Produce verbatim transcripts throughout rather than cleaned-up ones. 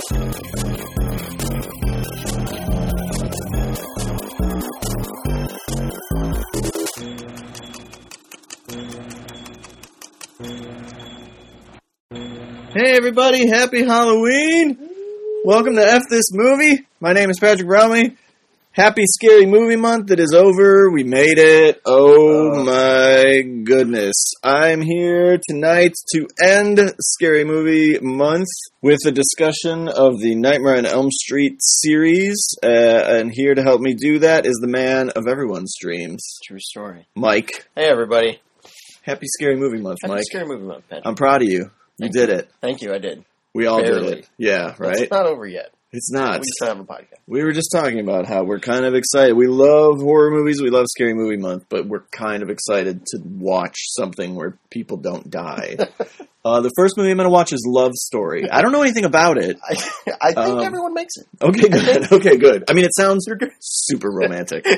Hey everybody, happy Halloween! Welcome to F This Movie. My name is Patrick Bromley. Happy Scary Movie Month. It is over. We made it. Oh uh, my goodness. I'm here tonight to end Scary Movie Month with a discussion of the Nightmare on Elm Street series. Uh, and here to help me do that is the man of everyone's dreams. True story. Mike. Hey everybody. Happy Scary Movie Month, Happy Mike. Scary Movie Month, Patrick. I'm proud of you. Thank you did you. it. Thank you, I did. We all Barely. did it. Yeah, right? It's not over yet. It's not. We still have a podcast. We were just talking about how we're kind of excited. We love horror movies. We love Scary Movie Month, but we're kind of excited to watch something where people don't die. uh, the first movie I'm going to watch is Love Story. I don't know anything about it. I, I think um, everyone makes it. Okay, good. Okay, good. I mean, it sounds super romantic.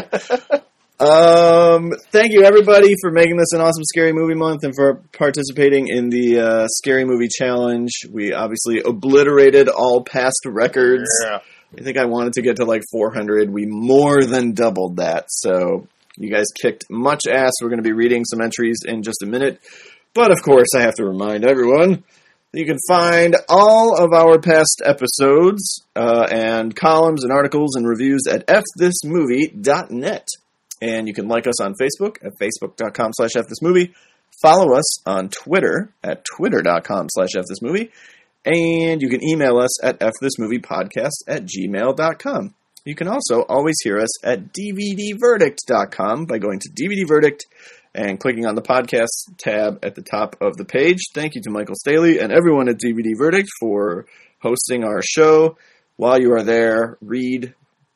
Um, thank you everybody for making this an awesome Scary Movie Month and for participating in the uh, Scary Movie Challenge. We obviously obliterated all past records. Yeah. I think I wanted to get to like four hundred. We more than doubled that. So you guys kicked much ass. We're going to be reading some entries in just a minute. But of course, I have to remind everyone that you can find all of our past episodes uh, and columns and articles and reviews at f this movie dot net. And you can like us on Facebook at facebook.com slash fthismovie. Follow us on Twitter at twitter.com slash fthismovie. And you can email us at fthismoviepodcast at gmail dot com. You can also always hear us at d v d verdict dot com by going to D V D Verdict and clicking on the podcast tab at the top of the page. Thank you to Michael Staley and everyone at D V D Verdict for hosting our show. While you are there, read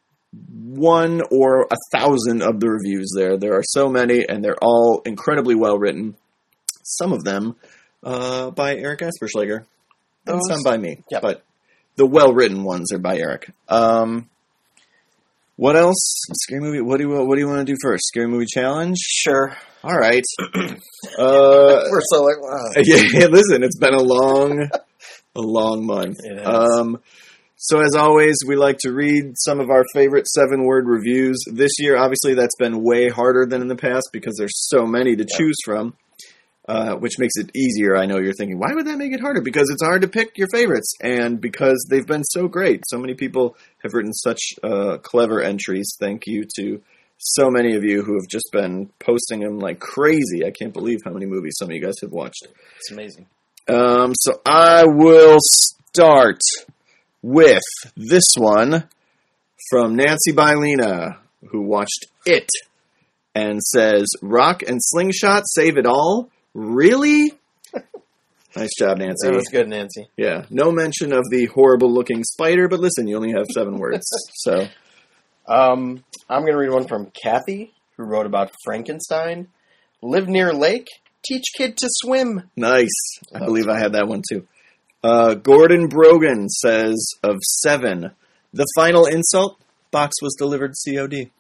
one or a thousand of the reviews there. There are so many, and they're all incredibly well written. Some of them uh, by Eric Asperschlager, and some by me. Yep. But the well written ones are by Eric. Um, what else? Scary movie. What do you What do you want to do first? Scary movie challenge. Sure. All right. uh, We're so like, wow. yeah, yeah. Listen, it's been a long, a long month. It has. Um. So as always, we like to read some of our favorite seven-word reviews. This year, obviously, that's been way harder than in the past because there's so many to choose from, uh, which makes it easier. I know you're thinking, why would that make it harder? Because it's hard to pick your favorites, and because they've been so great. So many people have written such uh, clever entries. Thank you to so many of you who have just been posting them like crazy. I can't believe how many movies some of you guys have watched. It's amazing. Um, so I will start with this one from Nancy Bylina, who watched It, and says, Rock and Slingshot save it all? Really? Nice job, Nancy. That was good, Nancy. Yeah. No mention of the horrible-looking spider, but listen, you only have seven words. So, um, I'm going to read one from Kathy, who wrote about Frankenstein. Live near lake, teach kid to swim. Nice. I believe I had that one, too. Uh, Gordon Brogan says, of seven, the final insult, box was delivered C O D.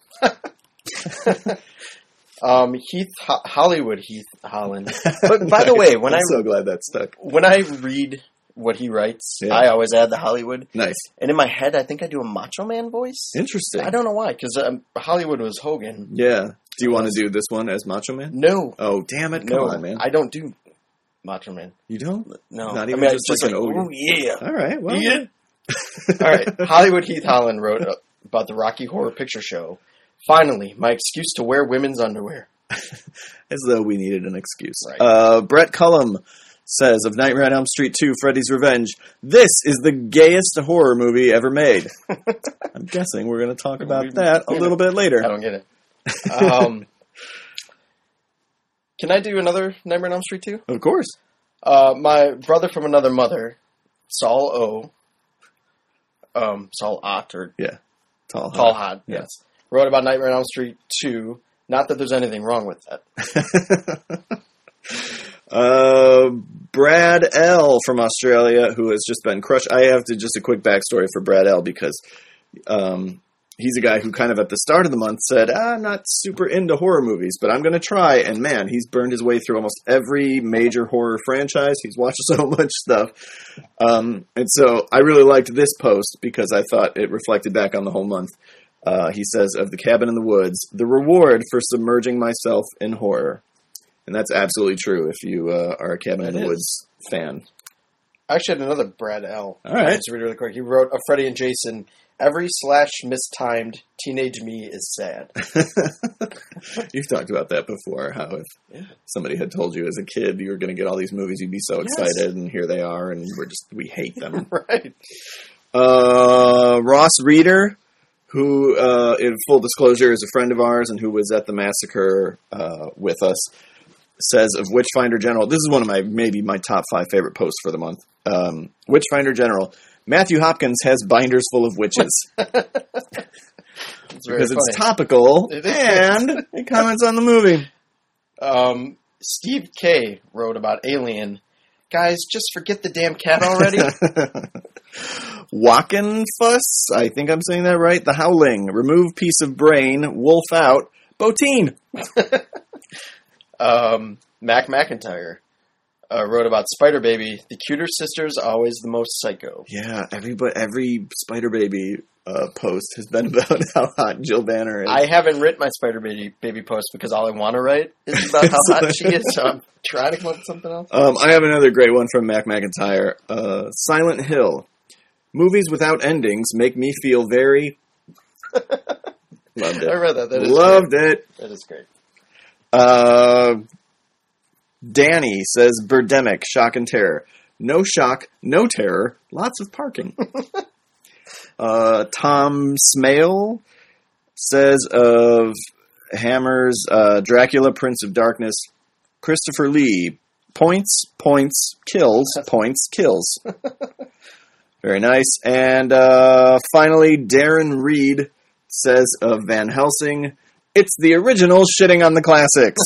um, Heath, Ho- Hollywood Heath Holland. But by the way, when I'm I, so glad that stuck. When I read what he writes, yeah. I always add the Hollywood. Nice. And in my head, I think I do a Macho Man voice. Interesting. I don't know why, because um, Hollywood was Hogan. Yeah. Do you want to do this one as Macho Man? No. Oh, damn it. Come no, on, man. I don't do Macho Man. You don't? No. Not even I mean, just, just like, like, an oh, yeah. All right, well. Yeah. All right. Hollywood Heath Holland wrote about the Rocky Horror Picture Show. Finally, my excuse to wear women's underwear. As though we needed an excuse. Right. Uh, Brett Cullum says of Nightmare on Elm Street two, Freddy's Revenge, this is the gayest horror movie ever made. I'm guessing we're going to talk about that a little bit later. I don't get it. Um, can I do another Nightmare on Elm Street two? Of course. Uh, my brother from another mother, Saul O. Um, Saul Ott, or yeah, Tall Hot. Tall Hot, yes. yes. Wrote about Nightmare on Elm Street two. Not that there's anything wrong with that. uh, Brad L. from Australia, who has just been crushed. I have to just a quick backstory for Brad L. because um, he's a guy who kind of at the start of the month said, ah, I'm not super into horror movies, but I'm going to try. And man, he's burned his way through almost every major horror franchise. He's watched so much stuff. Um, and so I really liked this post because I thought it reflected back on the whole month. Uh, he says, of The Cabin in the Woods, the reward for submerging myself in horror. And that's absolutely true if you uh, are a Cabin in the Woods fan. I actually had another Brad L. All right. I'll just read it really quick. He wrote, a Freddie and Jason, every slash mistimed teenage me is sad. You've talked about that before, how if yeah. somebody had told you as a kid you were going to get all these movies, you'd be so excited, yes. and here they are, and we're just, we hate them. Right. Uh, Ross Reeder, who, uh, in full disclosure, is a friend of ours and who was at the massacre uh, with us, says of Witchfinder General, this is one of my, maybe my top five favorite posts for the month. Um, Witchfinder General, Matthew Hopkins has binders full of witches. Because it's topical, it and it comments on the movie. Um, Steve K. wrote about Alien. Guys, just forget the damn cat already. Walkenfuss, I think I'm saying that right. The Howling, remove piece of brain, wolf out, Botine. um, Mac McIntyre uh, wrote about Spider Baby. The cuter sister's always the most psycho. Yeah, everybody, every Spider Baby uh, post has been about how hot Jill Banner is. I haven't written my Spider Baby, baby post because all I want to write is about how hot she is, so I'm trying to come up with something else. Um, I have another great one from Mac McIntyre. Uh, Silent Hill. Movies without endings make me feel very... Loved it. I read that. That is Loved great. it. That is great. Uh, Danny says, Birdemic, shock and terror. No shock, no terror, lots of parking. uh, Tom Smale says of Hammer's uh, Dracula, Prince of Darkness, Christopher Lee, points, points, kills, points, kills. Very nice. And uh, finally, Darren Reed says of Van Helsing, it's the original shitting on the classics.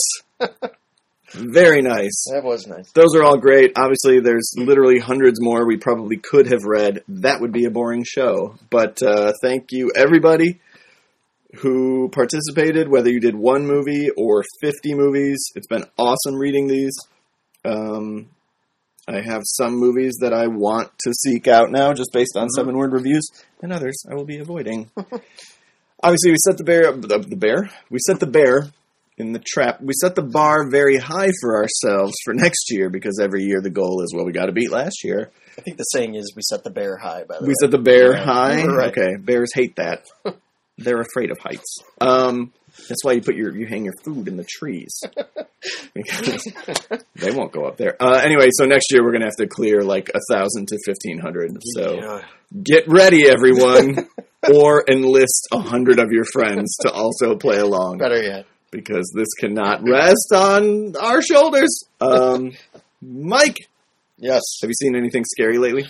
Very nice. That was nice. Those are all great. Obviously, there's literally hundreds more we probably could have read. That would be a boring show. But uh, thank you, everybody who participated, whether you did one movie or fifty movies. It's been awesome reading these. Um... I have some movies that I want to seek out now just based on mm-hmm. seven-word reviews, and others I will be avoiding. Obviously, we set the bear, the, the bear, we set the bear in the trap. We set the bar very high for ourselves for next year because every year the goal is, well, we got to beat last year. I think the saying is we set the bear high, by the we way. We set the bear yeah, high? Right. Okay, bears hate that. They're afraid of heights. Um... That's why you put your you hang your food in the trees because they won't go up there. Uh, anyway, so next year we're gonna have to clear like a thousand to fifteen hundred. So yeah. Get ready, everyone, or enlist a hundred of your friends to also play along. Better yet, because this cannot rest on our shoulders. Um, Mike, yes, have you seen anything scary lately?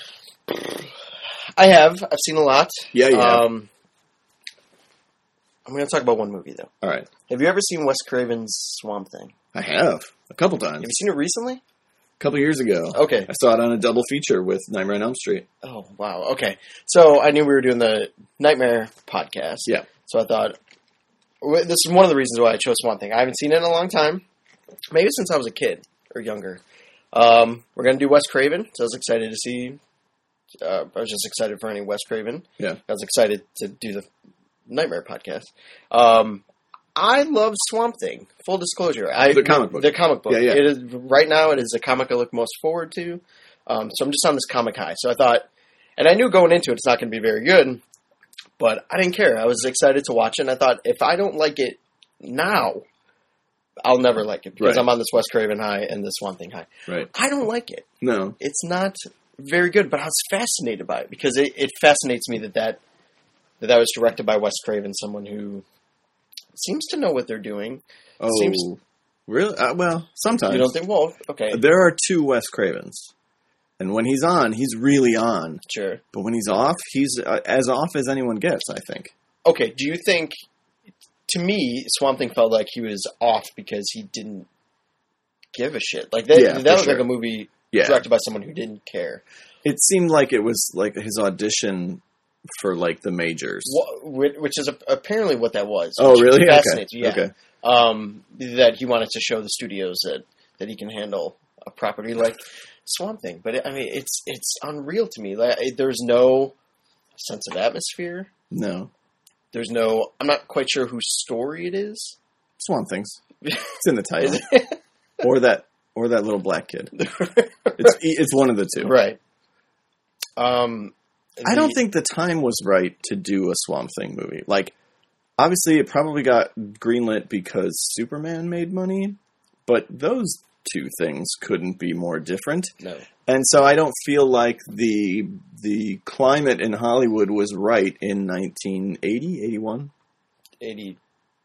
I have. I've seen a lot. Yeah, yeah. Um, I'm going to talk about one movie, though. All right. Have you ever seen Wes Craven's Swamp Thing? I have. A couple times. Have you seen it recently? A couple years ago. Okay. I saw it on a double feature with Nightmare on Elm Street. Oh, wow. Okay. So I knew we were doing the Nightmare podcast. Yeah. So I thought, this is one of the reasons why I chose Swamp Thing. I haven't seen it in a long time. Maybe since I was a kid or younger. Um, we're going to do Wes Craven. So I was excited to see. Uh, I was just excited for any Wes Craven. Yeah. I was excited to do the Nightmare podcast. Um, I love Swamp Thing. Full disclosure, I the comic book. The comic book. Yeah, yeah. It is right now. It is a comic I look most forward to. Um, so I'm just on this comic high. So I thought, and I knew going into it, it's not going to be very good, but I didn't care. I was excited to watch it. And I thought, if I don't like it now, I'll never like it because right. I'm on this Wes Craven high and this Swamp Thing high. Right. I don't like it. No, it's not very good. But I was fascinated by it because it, it fascinates me that that. That that was directed by Wes Craven, someone who seems to know what they're doing. Oh, seems, really? Uh, well, sometimes. You don't think, well, okay. There are two Wes Cravens. And when he's on, he's really on. Sure. But when he's off, he's uh, as off as anyone gets, I think. Okay, do you think, to me, Swamp Thing felt like he was off because he didn't give a shit. Like, that, yeah, that was sure. like a movie yeah. directed by someone who didn't care. It seemed like it was like his audition for like the majors. Wh- Which is apparently what that was. Oh, which really? Fascinates Okay. me, yeah. Okay. Um, that he wanted to show the studios that, that he can handle a property like Swamp Thing. But, it, I mean, it's it's unreal to me. Like, it, there's no sense of atmosphere. No. There's no... I'm not quite sure whose story it is. Swamp Things. It's in the title. or that or that little black kid. Right. It's it's one of the two. Right. Um, I don't think the time was right to do a Swamp Thing movie. Like, obviously, it probably got greenlit because Superman made money, but those two things couldn't be more different. No. And so I don't feel like the the climate in Hollywood was right in nineteen eighty, eighty-one. eighty...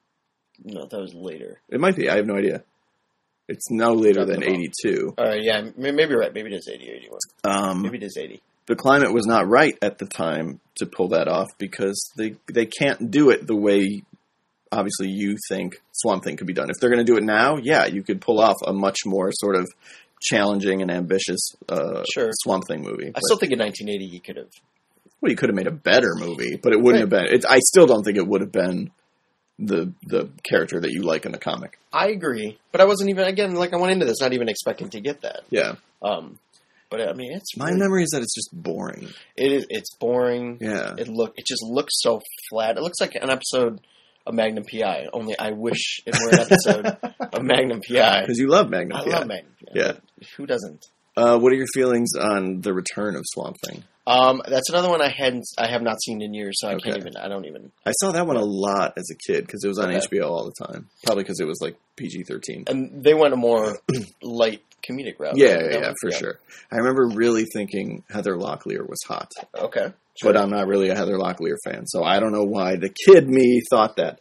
No, that was later. It might be. I have no idea. It's no later than Talking about- eighty-two. All right, yeah, maybe you're right. Maybe it is eighty or eighty-one. Um, Maybe it is eighty. the climate was not right at the time to pull that off because they they can't do it the way obviously you think Swamp Thing could be done. If they're going to do it now, yeah, you could pull off a much more sort of challenging and ambitious uh, Sure. Swamp Thing movie. I But- still think in nineteen eighty he could have. well, you could have made a better movie, but it wouldn't have been. It, I still don't think it would have been the the character that you like in the comic. I agree, but I wasn't even, again, like I went into this not even expecting to get that. Yeah, Um, but I mean, it's my really- memory is that it's just boring. It is. It's boring. Yeah, It look. It just looks so flat. It looks like an episode of Magnum P I. Only I wish it were an episode of Magnum P I. because you love Magnum. I P I. love Magnum P I. Yeah. Who doesn't? Uh, what are your feelings on the return of Swamp Thing? Um, that's another one I hadn't. I have not seen in years, so I Okay. can't even. I don't even. I saw that one a lot as a kid because it was on Okay. H B O all the time. Probably because it was like P G thirteen. And they went a more light comedic route. Yeah, right? yeah, yeah, for sure. I remember really thinking Heather Locklear was hot, Okay. but I'm not really a Heather Locklear fan, so I don't know why the kid me thought that.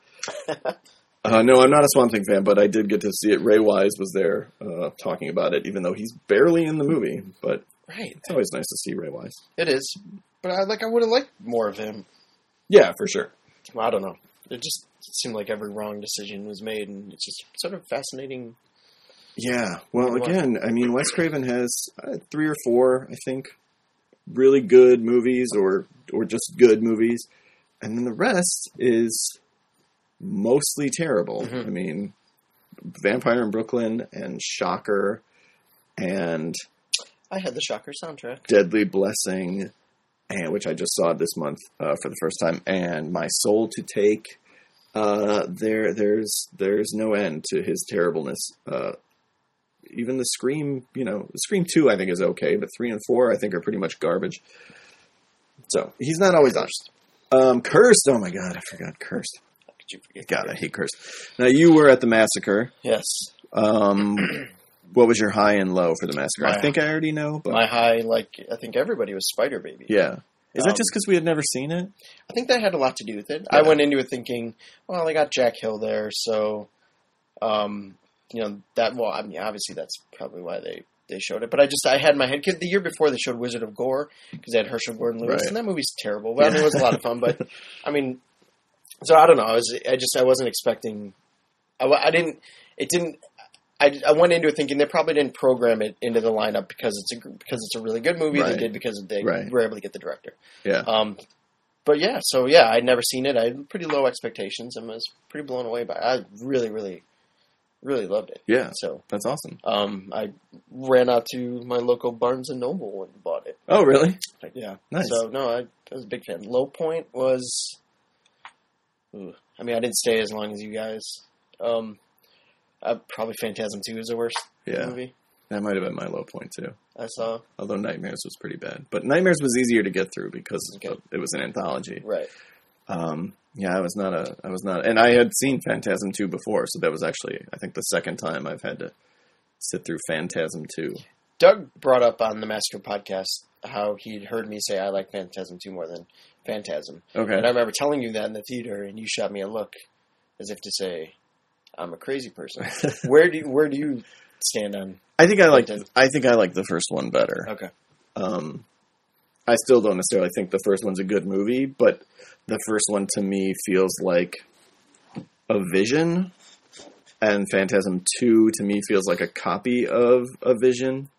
Uh, no, I'm not a Swamp Thing fan, but I did get to see it. Ray Wise was there uh, talking about it, even though he's barely in the movie. But Right. it's always nice to see Ray Wise. It is, but I like. I would have liked more of him. Yeah, for sure. Well, I don't know. It just seemed like every wrong decision was made, and it's just sort of fascinating. Yeah, well, What? again, I mean, Wes Craven has uh, three or four, I think, really good movies or or just good movies, and then the rest is mostly terrible. Mhm. I mean, Vampire in Brooklyn and Shocker and I had the Shocker soundtrack. Deadly Blessing, and which I just saw this month uh, for the first time, and My Soul to Take. Uh, there, there's there's no end to his terribleness. Uh, even the Scream, you know, Scream two I think is okay, but three and four I think are pretty much garbage. So he's not always honest. Um, Cursed. Oh my God, I forgot Cursed. How could you forget? God, I hate Cursed. Now you were at the massacre. Yes. Um, what was your high and low for the massacre? I My- think I already know, but My high, like I think everybody was Spider Baby. yeah. Is that Um, just because we had never seen it? I think that had a lot to do with it. Yeah. I went into it thinking, well, they got Jack Hill there, so, um, you know, that, well, I mean, obviously that's probably why they, they showed it. But I just, I had in my head, 'cause the year before they showed Wizard of Gore, because they had Herschel Gordon Lewis, Right. and that movie's terrible. But I mean, it was a lot of fun, but, I mean, so I don't know. I was, I just, I wasn't expecting, I, wa- I didn't, it didn't, I, I went into it thinking they probably didn't program it into the lineup because it's a, because it's a really good movie. Right. They did because they Right. were able to get the director. Yeah. Um, but yeah, so yeah, I'd never seen it. I had pretty low expectations and was pretty blown away by it. I really, really, really loved it. Yeah. So That's awesome. um, I ran out to my local Barnes and Noble and bought it. Oh, really? Like, yeah. Nice. So no, I, I was a big fan. Low point was, ooh, I mean, I didn't stay as long as you guys. Um, uh, probably Phantasm two is the worst Yeah. movie That might have been my low point, too. I saw. Although Nightmares was pretty bad. But Nightmares was easier to get through because Okay. of- it was an anthology. Right. Um, yeah, I was not a, I was not, and I had seen Phantasm two before, so that was actually, I think, the second time I've had to sit through Phantasm two. Doug brought up on the Master podcast how he'd heard me say I like Phantasm two more than Phantasm. Okay. And I remember telling you that in the theater, and you shot me a look as if to say, I'm a crazy person. where do you, where do you stand on? I think I like, Phantasm? I think I like the first one better. Okay. Um, I still don't necessarily think the first one's a good movie, but the first one to me feels like a vision, and Phantasm two to me feels like a copy of a vision.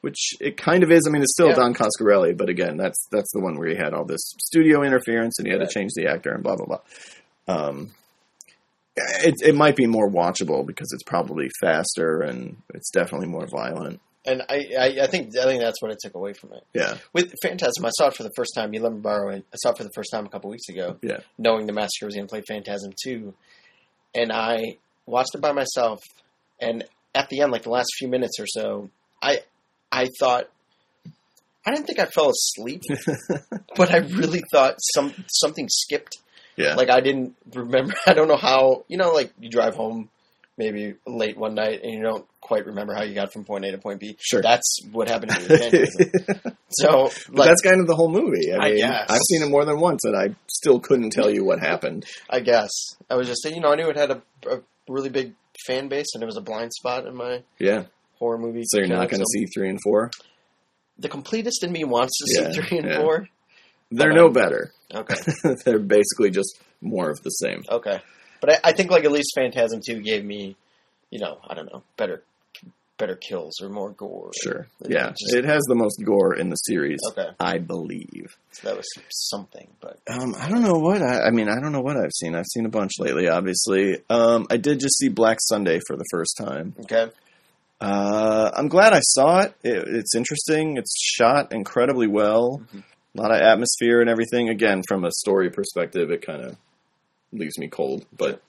which it kind of is. I mean, it's still Yeah. Don Coscarelli, but again, that's that's the one where he had all this studio interference and he had Right. to change the actor and blah blah blah. Um, it it might be more watchable because it's probably faster and it's definitely more violent. And I, I, I think I think that's what it took away from it. Yeah, With Phantasm, I saw it for the first time. You let me borrow it. I saw it for the first time a couple weeks ago. yeah, Knowing the Massacre was going to play Phantasm two. And I watched it by myself. And at the end, like the last few minutes or so, I I thought, I didn't think I fell asleep, but I really thought some something skipped. yeah. Like I didn't remember, I don't know how, you know, like you drive home maybe late one night and you don't quite remember how you got from point A to point B. Sure. That's what happened to me with Phantasm. So, But like, that's kind of the whole movie. I I mean, guess. I've seen it more than once, and I still couldn't tell you what happened. I guess. I was just saying, you know, I knew it had a, a really big fan base and it was a blind spot in my Yeah. horror movie. So you're not going to so see three and four? The completist in me wants to Yeah, see three and yeah. four. They're But, no um, better. Okay. They're basically just more of the same. Okay. But I, I think like at least Phantasm two gave me, you know, I don't know, better better kills or more gore. Sure. It Yeah. just- It has the most gore in the series, Okay. I believe. So that was something, but Um, I don't know what I, I mean. I don't know what I've seen. I've seen a bunch lately, obviously. Um, I did just see Black Sunday for the first time. okay. Uh, I'm glad I saw it. it. It's interesting. It's shot incredibly well. Mhm. A lot of atmosphere and everything. Again, from a story perspective, it kind of leaves me cold, but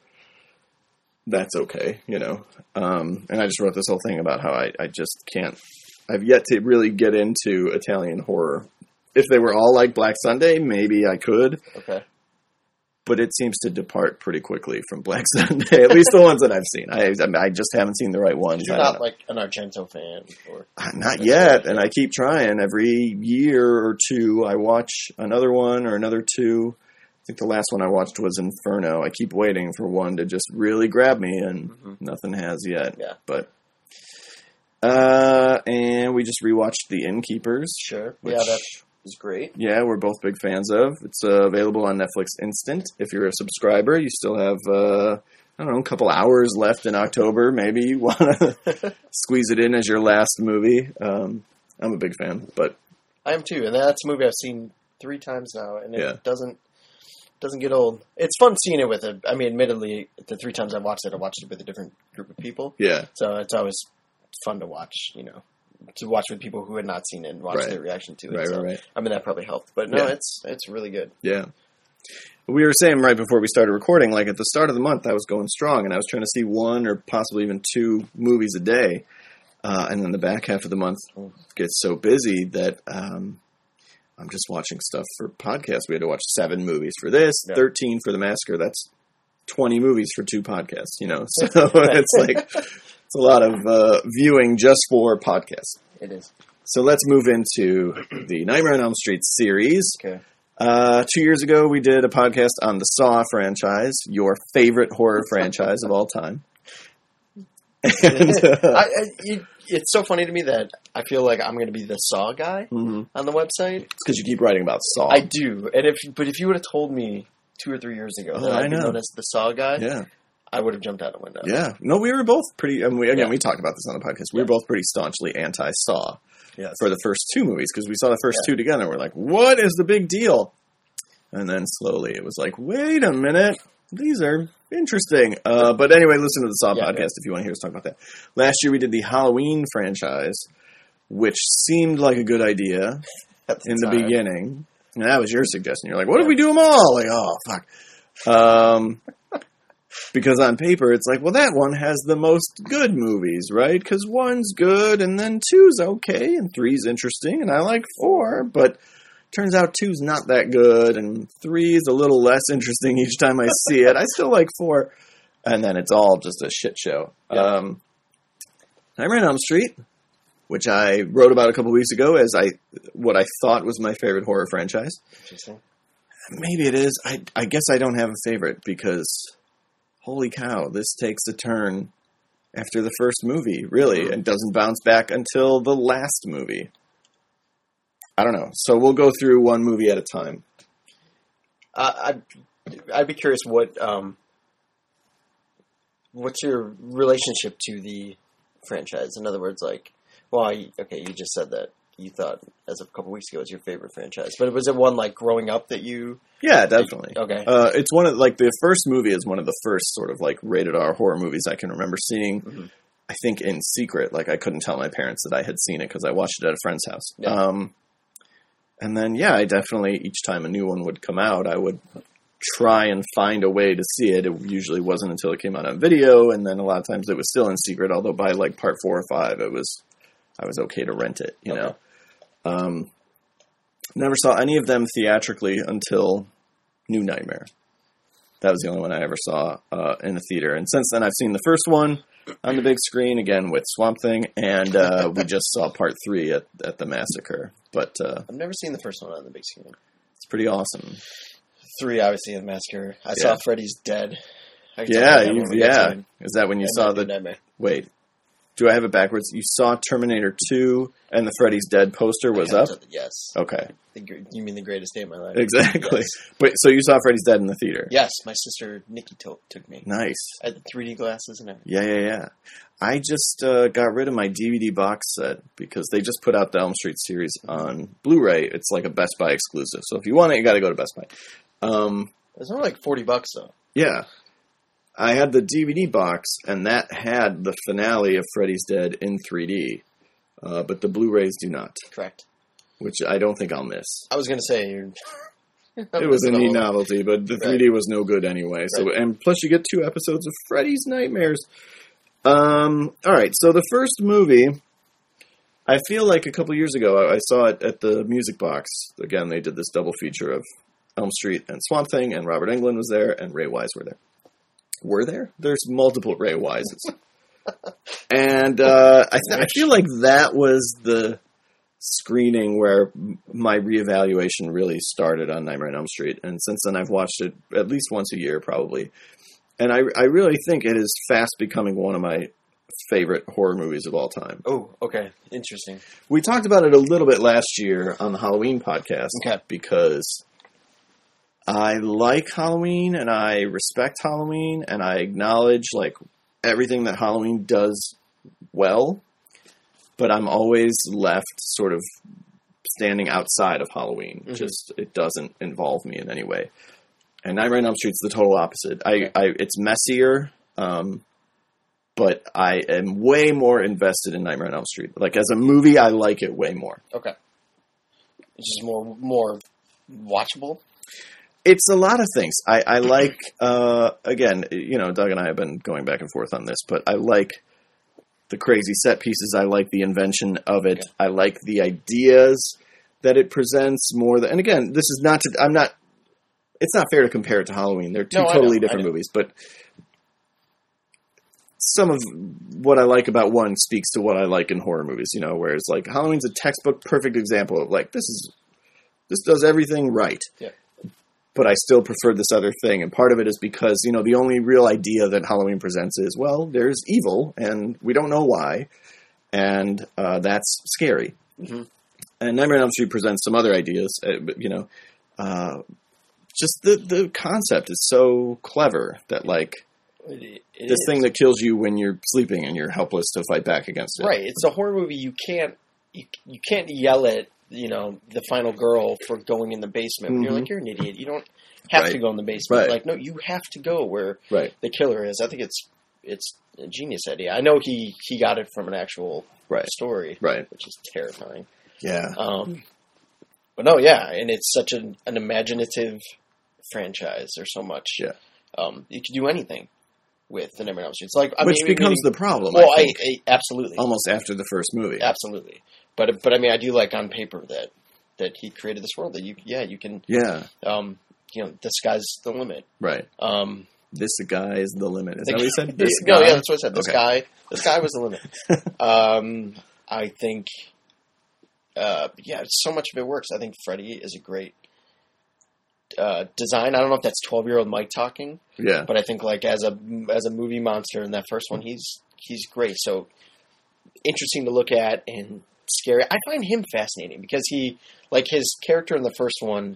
that's okay, you know. Um, and I just wrote this whole thing about how I, I just can't. I've yet to really get into Italian horror. If they were all like Black Sunday, maybe I could. Okay. But it seems to depart pretty quickly from Black Sunday. At least the ones that I've seen. I, I, mean, I just haven't seen the right ones. You're I don't not know. like an Argento fan, or Uh, Not yet, and I keep trying. Every year or two, I watch another one or another two. I think the last one I watched was Inferno. I keep waiting for one to just really grab me, and Mhm. nothing has yet. Yeah. But uh, and we just rewatched The Innkeepers. sure, Which, yeah, that was great. yeah, we're both big fans of. It's uh, available on Netflix Instant. If you're a subscriber, you still have uh, I don't know, a couple hours left in October. Maybe you want to squeeze it in as your last movie. Um, I'm a big fan, but I am too, and that's a movie I've seen three times now, and it Yeah. doesn't doesn't get old. It's fun seeing it with a. I mean, admittedly, the three times I've watched it, I watched it with a different group of people, yeah, so it's always fun to watch. You know, to watch with people who had not seen it and watch Right. their reaction to it. right, so, right, right. I mean, that probably helped, but no, Yeah. it's it's really good. Yeah. We were saying right before we started recording, like at the start of the month, I was going strong, and I was trying to see one or possibly even two movies a day. Uh, and then the back half of the month gets so busy that um, I'm just watching stuff for podcasts. We had to watch seven movies for this, Yeah. thirteen for the Massacre. That's twenty movies for two podcasts, you know? So it's like, it's a lot of uh, viewing just for podcasts. It is. So let's move into the Nightmare on Elm Street series. Okay. Uh, two years ago, we did a podcast on the Saw franchise, your favorite horror franchise of all time. And, uh, I, I, you, it's so funny to me that I feel like I'm going to be the Saw guy mhm. on the website. Because you keep writing about Saw. I do, and if but if you would have told me two or three years ago Oh, that I I'd be know. known as the Saw guy, yeah, I would have jumped out a window. yeah. No, we were both pretty. And we, again, Yeah. we talked about this on the podcast. We Yeah. were both pretty staunchly anti-Saw Yes. for the first two movies because we saw the first Yeah. two together. We're like, "What is the big deal?" And then slowly, it was like, "Wait a minute, these are interesting." Uh, but anyway, listen to the Saw Yeah, podcast yeah. if you want to hear us talk about that. Last year, we did the Halloween franchise, which seemed like a good idea At the in the time. beginning. And that was your suggestion. You're like, what if we do them all? Like, oh, fuck. Um, because on paper, it's like, well, that one has the most good movies, right? Because one's good, and then two's okay, and three's interesting, and I like four, but turns out two's not that good, and three is a little less interesting each time I see it. I still like four. And then it's all just a shit show. Yeah. Um, Nightmare on Elm Street, which I wrote about a couple weeks ago as I what I thought was my favorite horror franchise. Interesting. Maybe it is. I, I guess I don't have a favorite because, holy cow, this takes a turn after the first movie, really, and doesn't bounce back until the last movie. I don't know. So we'll go through one movie at a time. Uh, I'd I'd be curious what um what's your relationship to the franchise? In other words, like Well, you, okay, you just said that you thought as of a couple weeks ago it was your favorite franchise, but was it one like growing up that you? Yeah, definitely. Okay. Uh, it's one of like the first movie is one of the first sort of like rated R horror movies I can remember seeing. Mm-hmm. I think in secret, like I couldn't tell my parents that I had seen it because I watched it at a friend's house. Yeah. Um, and then yeah, I definitely each time a new one would come out, I would try and find a way to see it. It usually wasn't until it came out on video, and then a lot of times it was still in secret. Although by like part four or five, it was I was okay to rent it. You okay. know. Um, never saw any of them theatrically until New Nightmare. That was the only one I ever saw uh, in the theater. And since then, I've seen the first one on the big screen, again with Swamp Thing, and uh, we just saw part three at, at the Massacre. But uh, I've never seen the first one on the big screen. It's pretty awesome. Three, obviously, in the Massacre. I yeah. saw Freddy's Dead. Yeah, you, yeah. Is that when you and saw the... Nightmare. Wait. Do I have it backwards? You saw Terminator two and the Freddy's Dead poster was up? The, yes. Okay. The, you mean the greatest day of my life? Exactly. Yes. But so you saw Freddy's Dead in the theater? Yes. My sister Nikki to- took me. Nice. I had three D glasses and everything. Yeah, yeah, yeah. I just uh, got rid of my D V D box set because they just put out the Elm Street series on Blu-ray. It's like a Best Buy exclusive. So if you want it, you got to go to Best Buy. Um, it's only like forty bucks though. Yeah. I had the D V D box, and that had the finale of Freddy's Dead in three D, uh, but the Blu-rays do not. Correct. Which I don't think I'll miss. I was going to say... You're it was a neat novelty, but the right. three D was no good anyway. So, right. And plus you get two episodes of Freddy's Nightmares. Um, all right, so the first movie, I feel like a couple years ago, I saw it at the Music Box. Again, they did this double feature of Elm Street and Swamp Thing, and Robert Englund was there, and Ray Wise were there. Were there? There's multiple Ray Wises. and uh, I, th- I feel like that was the screening where my reevaluation really started on Nightmare on Elm Street. And since then, I've watched it at least once a year, probably. And I, I really think it is fast becoming one of my favorite horror movies of all time. Oh, okay. Interesting. We talked about it a little bit last year on the Halloween podcast. Okay. Because... I like Halloween, and I respect Halloween, and I acknowledge, like, everything that Halloween does well, but I'm always left sort of standing outside of Halloween. Mm-hmm. Just, it doesn't involve me in any way. And Nightmare on Elm Street's the total opposite. I, I it's messier, um, but I am way more invested in Nightmare on Elm Street. Like, as a movie, I like it way more. Okay. It's just more, more watchable? It's a lot of things. I, I like, uh, again, you know, Doug and I have been going back and forth on this, but I like the crazy set pieces. I like the invention of it. Okay. I like the ideas that it presents more than, and again, this is not to, I'm not, it's not fair to compare it to Halloween. They're two no, totally different movies, but some of what I like about one speaks to what I like in horror movies, you know, whereas like Halloween's a textbook perfect example of like, this is, this does everything right. Yeah. But I still prefer this other thing. And part of it is because, you know, the only real idea that Halloween presents is, well, there's evil, and we don't know why. And uh, that's scary. Mm-hmm. And Nightmare on Elm Street presents some other ideas. Uh, you know, uh, just the, the concept is so clever that, like, it, it this is. thing that kills you when you're sleeping and you're helpless to fight back against it. Right. It's a horror movie. You can't, you, you can't yell at, you know, the final girl for going in the basement. Mm-hmm. You're like, you're an idiot. You don't have right. to go in the basement. Right. Like, no, you have to go where right. the killer is. I think it's it's a genius idea. I know he, he got it from an actual right. story, right. which is terrifying. Yeah. Um, but no, yeah, and it's such an, an imaginative franchise. There's so much. Yeah. Um, you can do anything with the Nightmare on Elm Street. It's like, I which mean, becomes meaning, the problem. Well, I think, I, I, absolutely. Almost after the first movie. Absolutely. But but I mean, I do like on paper that. that he created this world that you, yeah, you can, yeah, um, you know, the sky's the limit. Right. Um, this guy is the limit. Is that what he said? This no, guy? Yeah, that's what I said. This okay. guy, the sky was the limit. um, I think, uh, yeah, so much of it works. I think Freddy is a great, uh, design. I don't know if that's twelve year old Mike talking. Yeah. But I think like as a, as a movie monster in that first one, he's, he's great. So interesting to look at and scary. I find him fascinating because he, like his character in the first one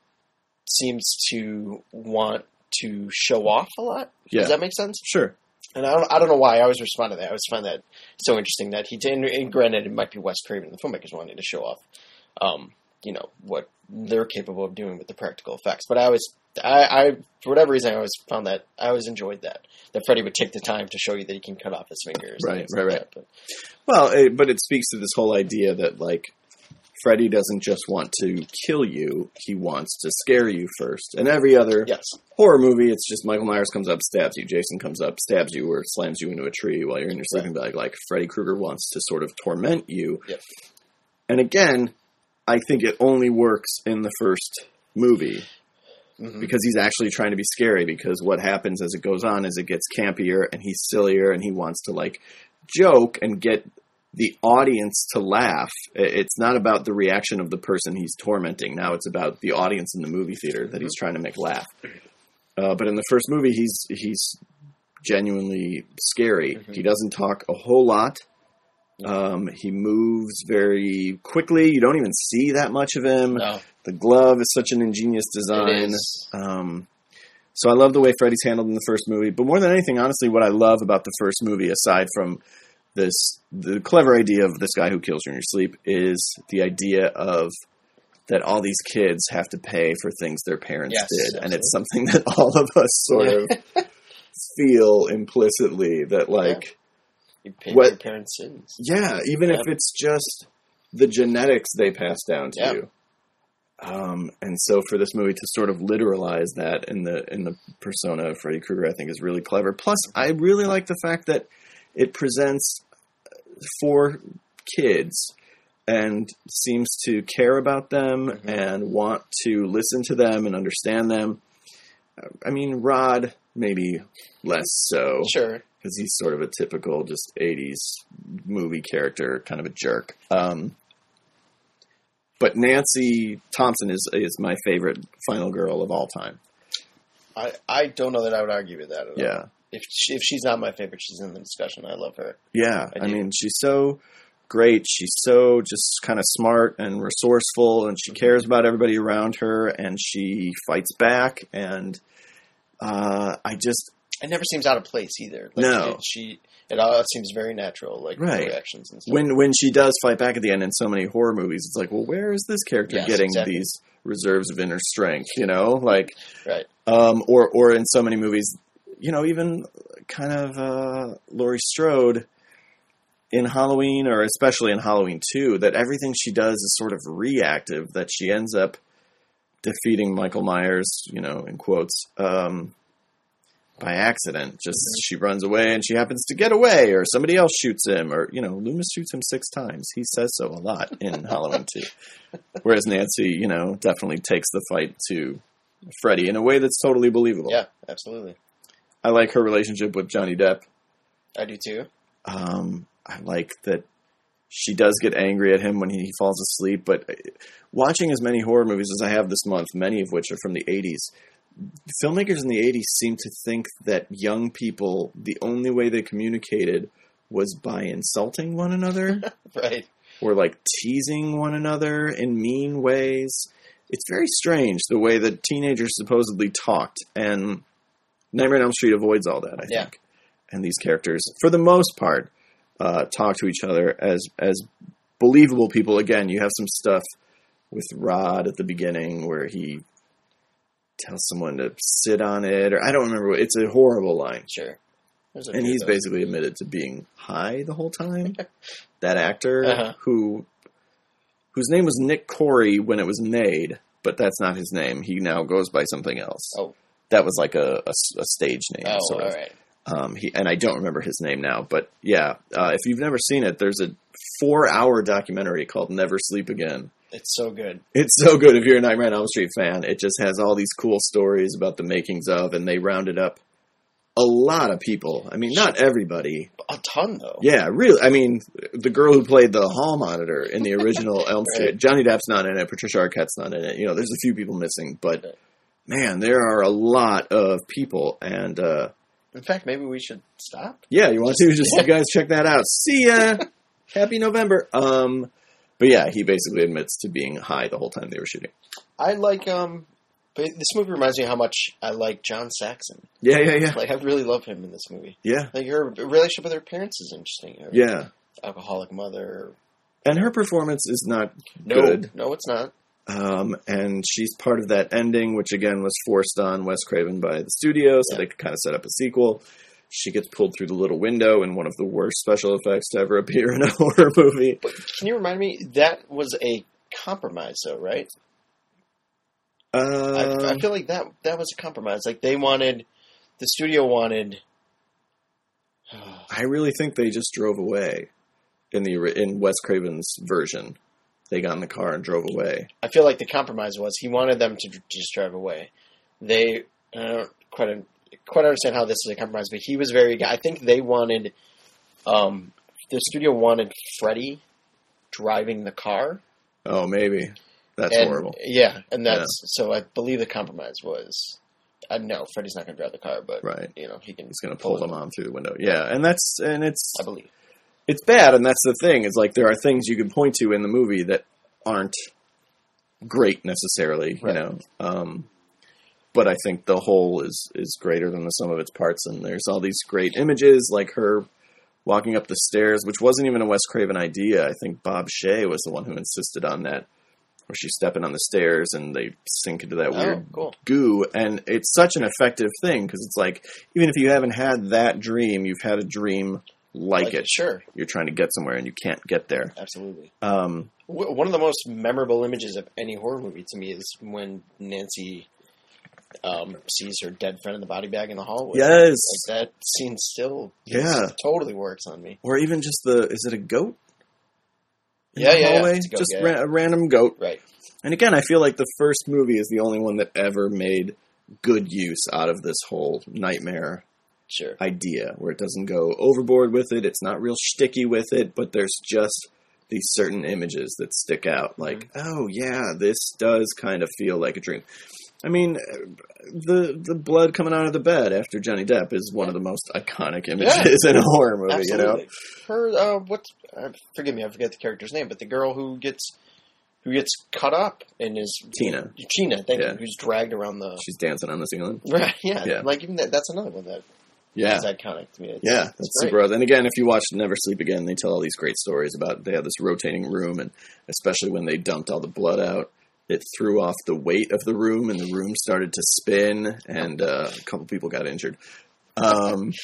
seems to want to show off a lot. Yeah. Does that make sense? Sure. And I don't, I don't know why. I always respond to that. I always find that so interesting that he did. And granted, it might be Wes Craven, the filmmakers wanting to show off, um, you know, what they're capable of doing with the practical effects. But I always, I, I, for whatever reason, I always found that, I always enjoyed that. That Freddy would take the time to show you that he can cut off his fingers. Right, right, like right. But, well, it, but it speaks to this whole idea that, like, Freddy doesn't just want to kill you, he wants to scare you first. And every other yes. horror movie, it's just Michael Myers comes up, stabs you, Jason comes up, stabs you, or slams you into a tree while you're in your sleeping bag. Like, Freddy Krueger wants to sort of torment you. Yep. And again, I think it only works in the first movie. Mm-hmm. Because he's actually trying to be scary, because what happens as it goes on is it gets campier and he's sillier and he wants to, like, joke and get the audience to laugh. It's not about the reaction of the person he's tormenting. Now it's about the audience in the movie theater that he's trying to make laugh. Uh, but in the first movie, he's he's genuinely scary. Mm-hmm. He doesn't talk a whole lot. Um, he moves very quickly. You don't even see that much of him. No. The glove is such an ingenious design. It is. Um, so I love the way Freddy's handled in the first movie. But more than anything, honestly, what I love about the first movie, aside from this, the clever idea of this guy who kills you in your sleep, is the idea of that all these kids have to pay for things their parents yes, did. absolutely. And it's something that all of us sort of feel implicitly that, like, you pay what, for your parents' sins. Yeah, even yeah. if it's just the genetics they pass down to yeah. you. Um, and so for this movie to sort of literalize that in the in the persona of Freddy Krueger, I think is really clever. Plus, I really like the fact that it presents four kids and seems to care about them mm-hmm. and want to listen to them and understand them. I mean, Rod, maybe less so. Sure. Because he's sort of a typical just eighties movie character, kind of a jerk. Um, but Nancy Thompson is is my favorite final girl of all time. I, I don't know that I would argue with that at all. Yeah. If she, if she's not my favorite, she's in the discussion. I love her. Yeah. I, I mean, she's so great. She's so just kind of smart and resourceful, and she cares about everybody around her, and she fights back. And uh, I just... It never seems out of place either. Like no. It, she, it all it seems very natural, like right. reactions and stuff. When, when she does fight back at the end in so many horror movies, it's like, well, where is this character yes, getting exactly. these reserves of inner strength, you know? Like, right. Um, or, or in so many movies, you know, even kind of uh, Laurie Strode in Halloween, or especially in Halloween two, that everything she does is sort of reactive, that she ends up defeating Michael Myers, you know, in quotes, um, by accident. Just mm-hmm. she runs away and she happens to get away, or somebody else shoots him, or, you know, Loomis shoots him six times. He says so a lot in Halloween two. Whereas Nancy, you know, definitely takes the fight to Freddy in a way that's totally believable. Yeah, absolutely. I like her relationship with Johnny Depp. I do too. Um, I like that she does get angry at him when he falls asleep, but watching as many horror movies as I have this month, many of which are from the eighties, filmmakers in the eighties seem to think that young people, the only way they communicated was by insulting one another. Right. Or like teasing one another in mean ways. It's very strange the way that teenagers supposedly talked, and Nightmare on Elm Street avoids all that, I yeah. think. And these characters, for the most part, uh, talk to each other as as believable people. Again, you have some stuff with Rod at the beginning where he tells someone to sit on it, or I don't remember. It's a horrible line. Sure. And he's basically admitted to being high the whole time. That actor uh-huh. who whose name was Nick Corey when it was made, but that's not his name. He now goes by something else. Oh. That was like a, a, a stage name. Oh, sort of. all right. Um, he, and I don't remember his name now, but yeah, uh, if you've never seen it, there's a four-hour documentary called Never Sleep Again. It's so good. It's so good if you're a Nightmare on Elm Street fan. It just has all these cool stories about the makings of, and they rounded up a lot of people. I mean, not everybody. A ton, though. Yeah, really. I mean, the girl who played the hall monitor in the original Elm Street, right. Johnny Depp's not in it, Patricia Arquette's not in it. You know, there's a few people missing, but man, there are a lot of people, and uh, in fact, maybe we should stop. Yeah, you want to? Just you guys check that out. See ya. Happy November. Um, but yeah, he basically admits to being high the whole time they were shooting. I like um, But this movie reminds me how much I like John Saxon. Yeah, yeah, yeah. Like, I really love him in this movie. Yeah. Like, her relationship with her parents is interesting. Her Yeah. alcoholic mother. And her performance is not No, good. no, it's not. Um, and she's part of that ending, which again was forced on Wes Craven by the studio, so Yeah. they could kind of set up a sequel. She gets pulled through the little window in one of the worst special effects to ever appear in a horror movie. But can you remind me? That was a compromise, though, right? Uh, I, I feel like that that was a compromise. Like, they wanted, the studio wanted. I really think they just drove away in the in Wes Craven's version. They got in the car and drove away. I feel like the compromise was he wanted them to just drive away. They, I don't quite quite understand how this is a compromise, but he was very. I think they wanted, um, the studio wanted Freddy driving the car. Oh, maybe that's and, horrible. Yeah, and that's so. I believe the compromise was, I know Freddy's not going to drive the car, but Right. you know he can. He's going to pull the mom through the window. Yeah, and that's and it's. I believe. It's bad, and that's the thing. Is like there are things you can point to in the movie that aren't great necessarily, Right. you know. Um, but I think the whole is is greater than the sum of its parts, and there's all these great images, like her walking up the stairs, which wasn't even a Wes Craven idea. I think Bob Shea was the one who insisted on that, where she's stepping on the stairs and they sink into that weird Oh, cool. goo, and it's such an effective thing because it's like even if you haven't had that dream, you've had a dream. Like, Like it. it, sure. You're trying to get somewhere and you can't get there. Absolutely. Um, W- One of the most memorable images of any horror movie to me is when Nancy um, sees her dead friend in the body bag in the hallway. yes. Like, that scene still Yeah. totally works on me. Or even just the, is it a goat? In Yeah, the yeah, yeah. hallway? It's a goat, Just yeah. ra- a random goat. Right. And again, I feel like the first movie is the only one that ever made good use out of this whole nightmare Sure. idea, where it doesn't go overboard with it. It's not real shticky with it, but there's just these certain images that stick out. Like, Mm-hmm. oh yeah, this does kind of feel like a dream. I mean, the the blood coming out of the bed after Johnny Depp is one of the most iconic images in a horror movie. Absolutely. You know, Her, uh, what? Uh, forgive me, I forget the character's name, but the girl who gets who gets cut up and is Tina. Tina, thank Yeah. you, who's dragged around the. She's dancing on the ceiling. Right. Yeah. Yeah. Like even that, that's another one that Yeah. is iconic to me. It's, Yeah, it's that's great. super awesome. And again, if you watch Never Sleep Again, they tell all these great stories about they have this rotating room, and especially when they dumped all the blood out, it threw off the weight of the room, and the room started to spin, and uh, a couple people got injured. Um,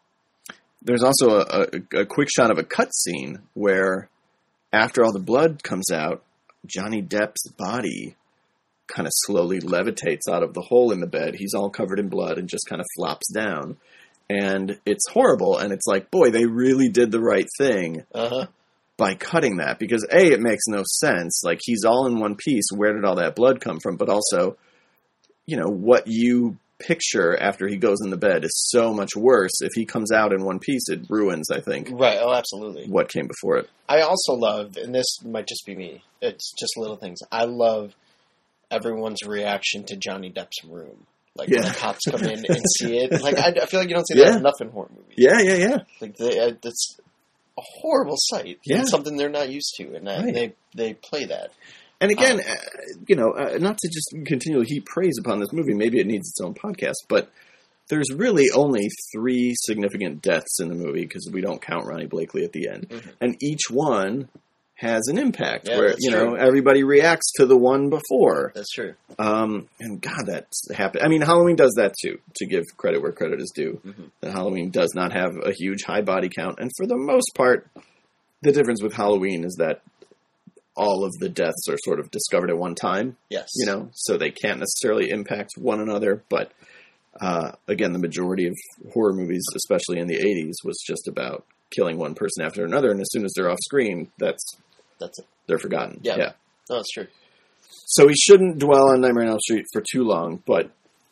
there's also a, a, a quick shot of a cut scene where, after all the blood comes out, Johnny Depp's body kind of slowly levitates out of the hole in the bed. He's all covered in blood and just kind of flops down. And it's horrible. And it's like, boy, they really did the right thing Uh-huh. by cutting that. Because, A, it makes no sense. Like, he's all in one piece. Where did all that blood come from? But also, you know, what you picture after he goes in the bed is so much worse. If he comes out in one piece, it ruins, I think, Right. Oh, absolutely. what came before it. I also love, and this might just be me. It's just little things. I love everyone's reaction to Johnny Depp's room. Like when Yeah. the cops come in and see it. Like I, I feel like you don't see that Yeah. enough in horror movies. Yeah, yeah, yeah. Like they, uh, it's a horrible sight. Yeah. It's something they're not used to, and uh, Right. they they play that. And again, uh, you know, uh, not to just continually heap praise upon this movie, maybe it needs its own podcast, but there's really only three significant deaths in the movie because we don't count Ronnie Blakely at the end. Mhm. And each one has an impact Yeah, where, that's you know, true. everybody reacts to the one before. That's true. Um, and God, that's happened. I mean, Halloween does that too, to give credit where credit is due. Mhm. That Halloween does not have a huge high body count. And for the most part, the difference with Halloween is that all of the deaths are sort of discovered at one time. Yes. You know, so they can't necessarily impact one another. But uh, again, the majority of horror movies, especially in the eighties, was just about killing one person after another. And as soon as they're off screen, that's That's it. they're forgotten. Yeah. yeah. No, that's true. So we shouldn't dwell on Nightmare on Elm Street for too long. But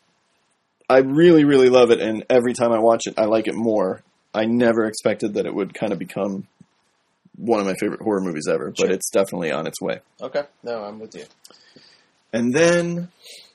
I really, really love it. And every time I watch it, I like it more. I never expected that it would kind of become one of my favorite horror movies ever. But Sure. it's definitely on its way. Okay. No, I'm with you. And then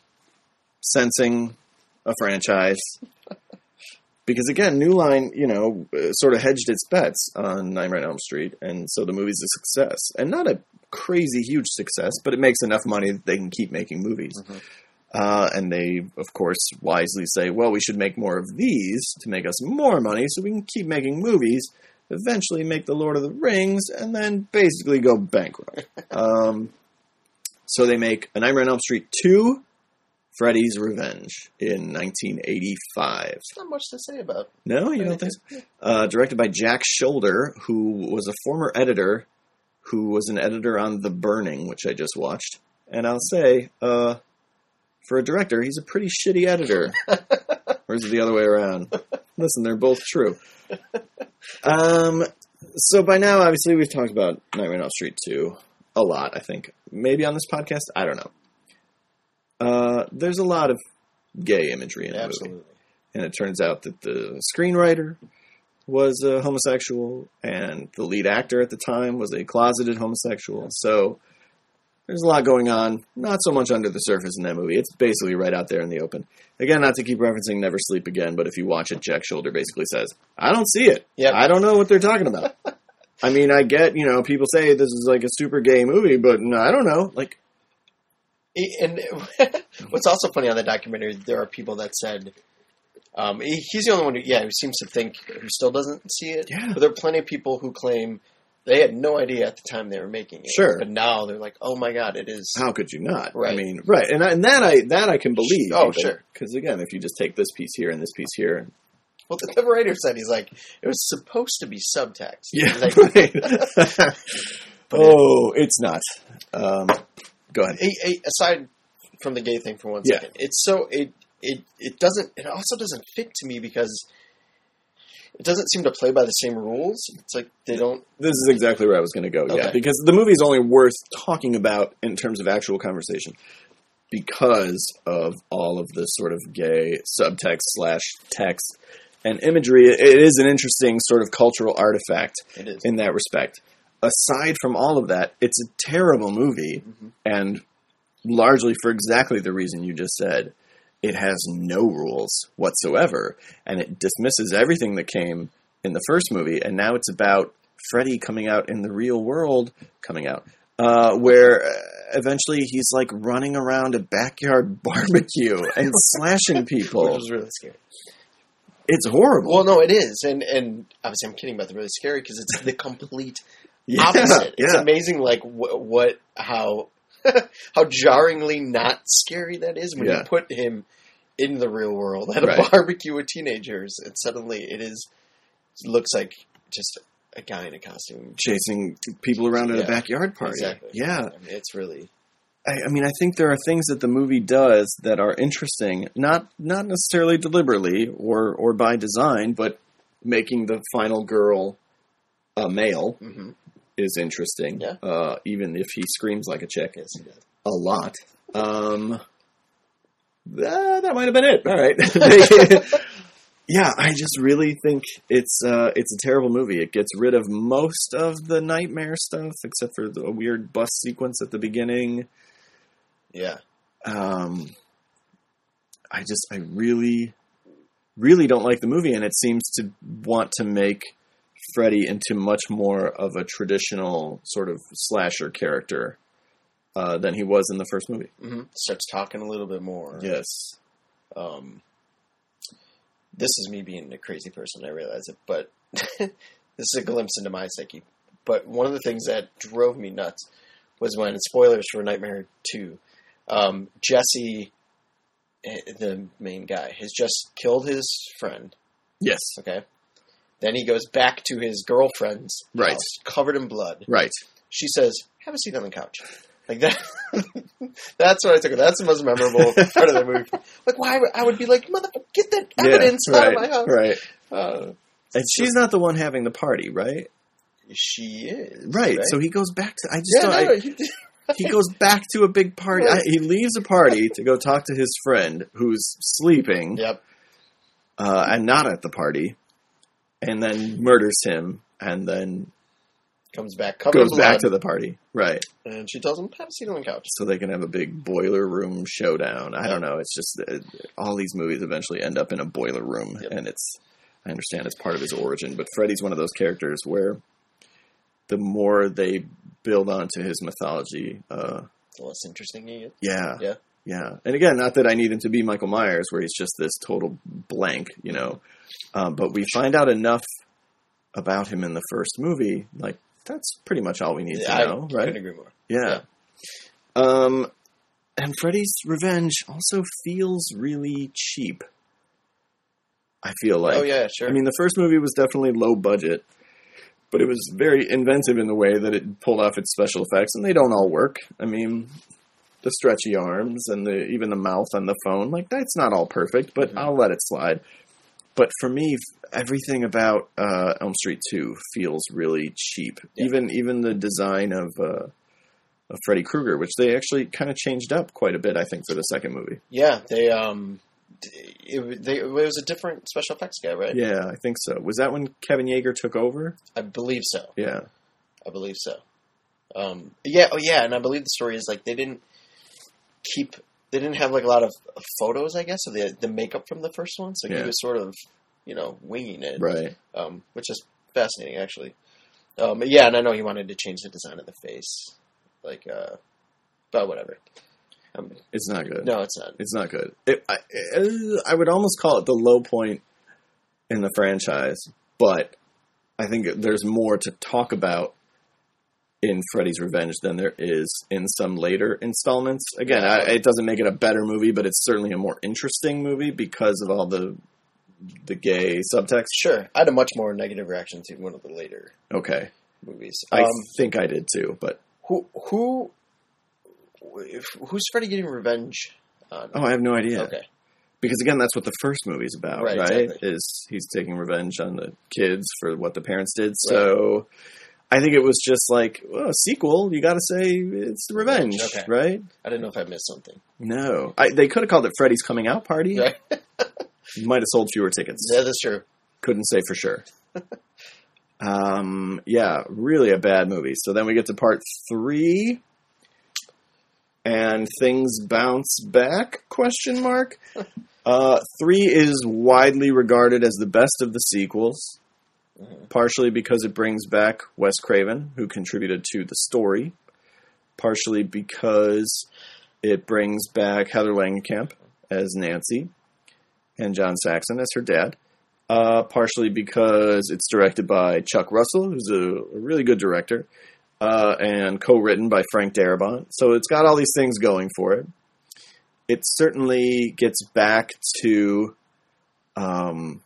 sensing a franchise. Because again, New Line, you know, uh, sort of hedged its bets on Nightmare on Elm Street, and so the movie's a success. And not a crazy huge success, but it makes enough money that they can keep making movies. Mhm. Uh, and they, of course, wisely say, well, we should make more of these to make us more money so we can keep making movies, eventually make The Lord of the Rings, and then basically go bankrupt. um, so they make A Nightmare on Elm Street two, Freddy's Revenge in nineteen eighty-five. There's not much to say about. No, you don't think so? Uh, directed by Jack Shoulder, who was a former editor, who was an editor on The Burning, which I just watched. And I'll say, uh, for a director, he's a pretty shitty editor. Or is it the other way around? Listen, they're both true. Um, so by now, obviously, we've talked about Nightmare on Elm Street two a lot, I think. Maybe on this podcast? I don't know. Uh, there's a lot of gay imagery in the Absolutely. movie. And it turns out that the screenwriter was a homosexual, and the lead actor at the time was a closeted homosexual. So there's a lot going on. Not so much under the surface in that movie. It's basically right out there in the open. Again, not to keep referencing Never Sleep Again, but if you watch it, Jack Shoulder basically says, I don't see it. Yep. I don't know what they're talking about. I mean, I get, you know, people say this is like a super gay movie, but no, I don't know. Like, And what's also funny on the documentary, there are people that said, um, he- he's the only one who, yeah, who seems to think, who still doesn't see it. Yeah. But there are plenty of people who claim they had no idea at the time they were making it. Sure. But now they're like, oh my God, it is. how could you not? Right. I mean, right. And, I, and that I that I can believe. Oh, sure. Because, again, if you just take this piece here and this piece here. Well, the, the writer said, he's like, it was supposed to be subtext. Yeah, Like, right. Oh, it's not. Um, go ahead. a- a- aside from the gay thing for one Yeah. second, it's so, it, it, it doesn't, it also doesn't fit to me because it doesn't seem to play by the same rules. It's like they don't. This is exactly where I was going to go, yeah. Okay. Because the movie is only worth talking about in terms of actual conversation because of all of the sort of gay subtext slash text and imagery. It is an interesting sort of cultural artifact It is. in that respect. Aside from all of that, it's a terrible movie, Mm-hmm. and largely for exactly the reason you just said. It has no rules whatsoever, and it dismisses everything that came in the first movie, and now it's about Freddy coming out in the real world, coming out, uh, where uh, eventually he's like running around a backyard barbecue and slashing people. Which was really scary. It's horrible. Well, no, it is, and and obviously I'm kidding about the really scary because it's the complete yeah, opposite. It's yeah. amazing, like wh- what how how jarringly not scary that is when Yeah. you put him in the real world at a Right. barbecue with teenagers, and suddenly it is it looks like just a guy in a costume. Chasing people around at Yeah, a backyard party. Exactly. Yeah. I mean, it's really I, I mean, I think there are things that the movie does that are interesting, not not necessarily deliberately or, or by design, but making the final girl a male mhm. is interesting. Yeah. Uh, even if he screams like a chick Yes, it is. a lot. Um, that, that might have been it. All right. Yeah, I just really think it's uh, it's a terrible movie. It gets rid of most of the nightmare stuff, except for the weird bus sequence at the beginning. Yeah. Um, I just, I really, really don't like the movie, and it seems to want to make Freddy into much more of a traditional sort of slasher character uh, than he was in the first movie. hmm Starts talking a little bit more. Yes. Um, this is me being a crazy person, I realize it, but this is a glimpse into my psyche. But one of the things that drove me nuts was when, spoilers for Nightmare two, um, Jesse, eh, the main guy, has just killed his friend, Yes. okay? Then he goes back to his girlfriend's Right. house, covered in blood. Right. She says, have a seat on the couch. Like that. That's what I took. That's the most memorable part of the movie. Like, why? Would, I would be like, motherfucker, get that evidence yeah, out right, of my house. Right. Uh, And she's not the one having the party, right? she is. Right. So he goes back to, I just yeah, don't, no, I, he, he goes back to a big party. Right. I, he leaves a party to go talk to his friend who's sleeping Yep. uh, and not at the party, and then murders him, and then Comes back, covered goes in back blood, to the party. Right. and she tells him, have a seat on the couch. So they can have a big boiler room showdown. I don't know. It's just uh, all these movies eventually end up in a boiler room, Yep. and it's. I understand it's part of his origin, but Freddy's one of those characters where the more they build onto his mythology, uh, It's the less interesting you get. yeah, Yeah. Yeah. And again, not that I need him to be Michael Myers, where he's just this total blank, you know. Um, but we find out enough about him in the first movie. Like, that's pretty much all we need Yeah, to know, I right? couldn't agree more. Yeah. yeah. Um, and Freddy's Revenge also feels really cheap. I feel like. Oh, yeah, sure. I mean, the first movie was definitely low budget, but it was very inventive in the way that it pulled off its special effects, and they don't all work. I mean, the stretchy arms and the even the mouth on the phone, like, that's not all perfect, but mm-hmm. I'll let it slide. But for me, everything about uh, Elm Street two feels really cheap. Yeah. Even even the design of uh, of Freddy Krueger, which they actually kind of changed up quite a bit, I think, for the second movie. Yeah, they um, it, they, it was a different special effects guy, right? Yeah, I think so. Was that when Kevin Yeager took over? I believe so. Yeah, I believe so. Um, yeah, oh yeah, and I believe the story is like they didn't keep. They didn't have like a lot of photos, I guess, of the the makeup from the first one, so yeah. he was sort of, you know, winging it, right? Um, which is fascinating, actually. Um, yeah, and I know he wanted to change the design of the face, like, uh, but whatever. Um, it's not good. No, it's not. It's not good. It, I, it, I would almost call it the low point in the franchise, but I think there's more to talk about in Freddy's Revenge than there is in some later installments. Again, I, it doesn't make it a better movie, but it's certainly a more interesting movie because of all the the gay subtext. Sure. I had a much more negative reaction to one of the later okay. movies. I um, think I did too, but... Who who Who's Freddy getting revenge on? Oh, I have no idea. Okay. Because again, that's what the first movie's about, right? Right, right? Exactly. Is he's taking revenge on the kids for what the parents did, so... Right. I think it was just like, well, a sequel, you gotta say it's the revenge, okay. right? I didn't know if I missed something. No. I, they could have called it Freddy's Coming Out Party. Right. You might have sold fewer tickets. Yeah, that's true. Couldn't say for sure. um, yeah, really a bad movie. So then we get to part three, and things bounce back, question mark. Uh, three is widely regarded as the best of the sequels. Mm-hmm. Partially because it brings back Wes Craven, who contributed to the story. Partially because it brings back Heather Langenkamp as Nancy and John Saxon as her dad. Uh, partially because it's directed by Chuck Russell, who's a, a really good director, uh, and co-written by Frank Darabont. So it's got all these things going for it. It certainly gets back to... Um,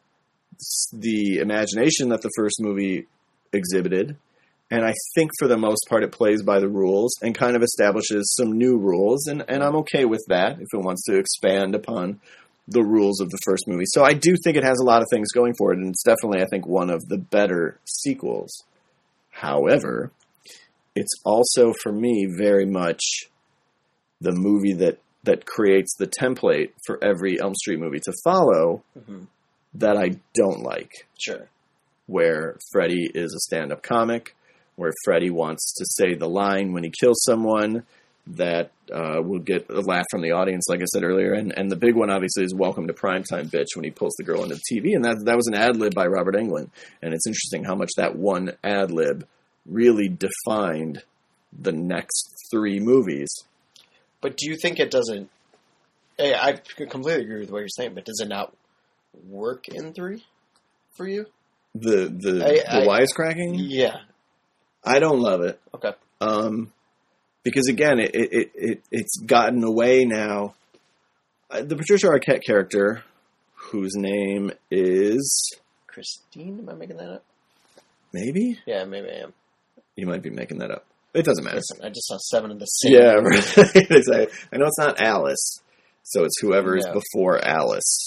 the imagination that the first movie exhibited, and I think for the most part it plays by the rules and kind of establishes some new rules, and, and I'm okay with that if it wants to expand upon the rules of the first movie. So I do think it has a lot of things going for it, and it's definitely, I think, one of the better sequels. However, it's also, for me, very much the movie that, that creates the template for every Elm Street movie to follow, mm-hmm. that I don't like. Sure. Where Freddy is a stand-up comic, where Freddy wants to say the line when he kills someone that uh, will get a laugh from the audience, like I said earlier. And, and the big one, obviously, is Welcome to Primetime, Bitch, when he pulls the girl into the T V. And that that was an ad-lib by Robert Englund. And it's interesting how much that one ad-lib really defined the next three movies. But do you think it doesn't... I completely agree with what you're saying, but does it not work in three for you? The the, I, the I, wisecracking? Yeah. I don't love it. Okay. Um, because again, it, it, it, it's gotten away now. Uh, the Patricia Arquette character, whose name is... Christine? Am I making that up? Maybe? Yeah, maybe I am. You might be making that up. It doesn't matter. Listen, I just saw seven of the same. Yeah, right. I know it's not Alice, so it's whoever is yeah. before Alice.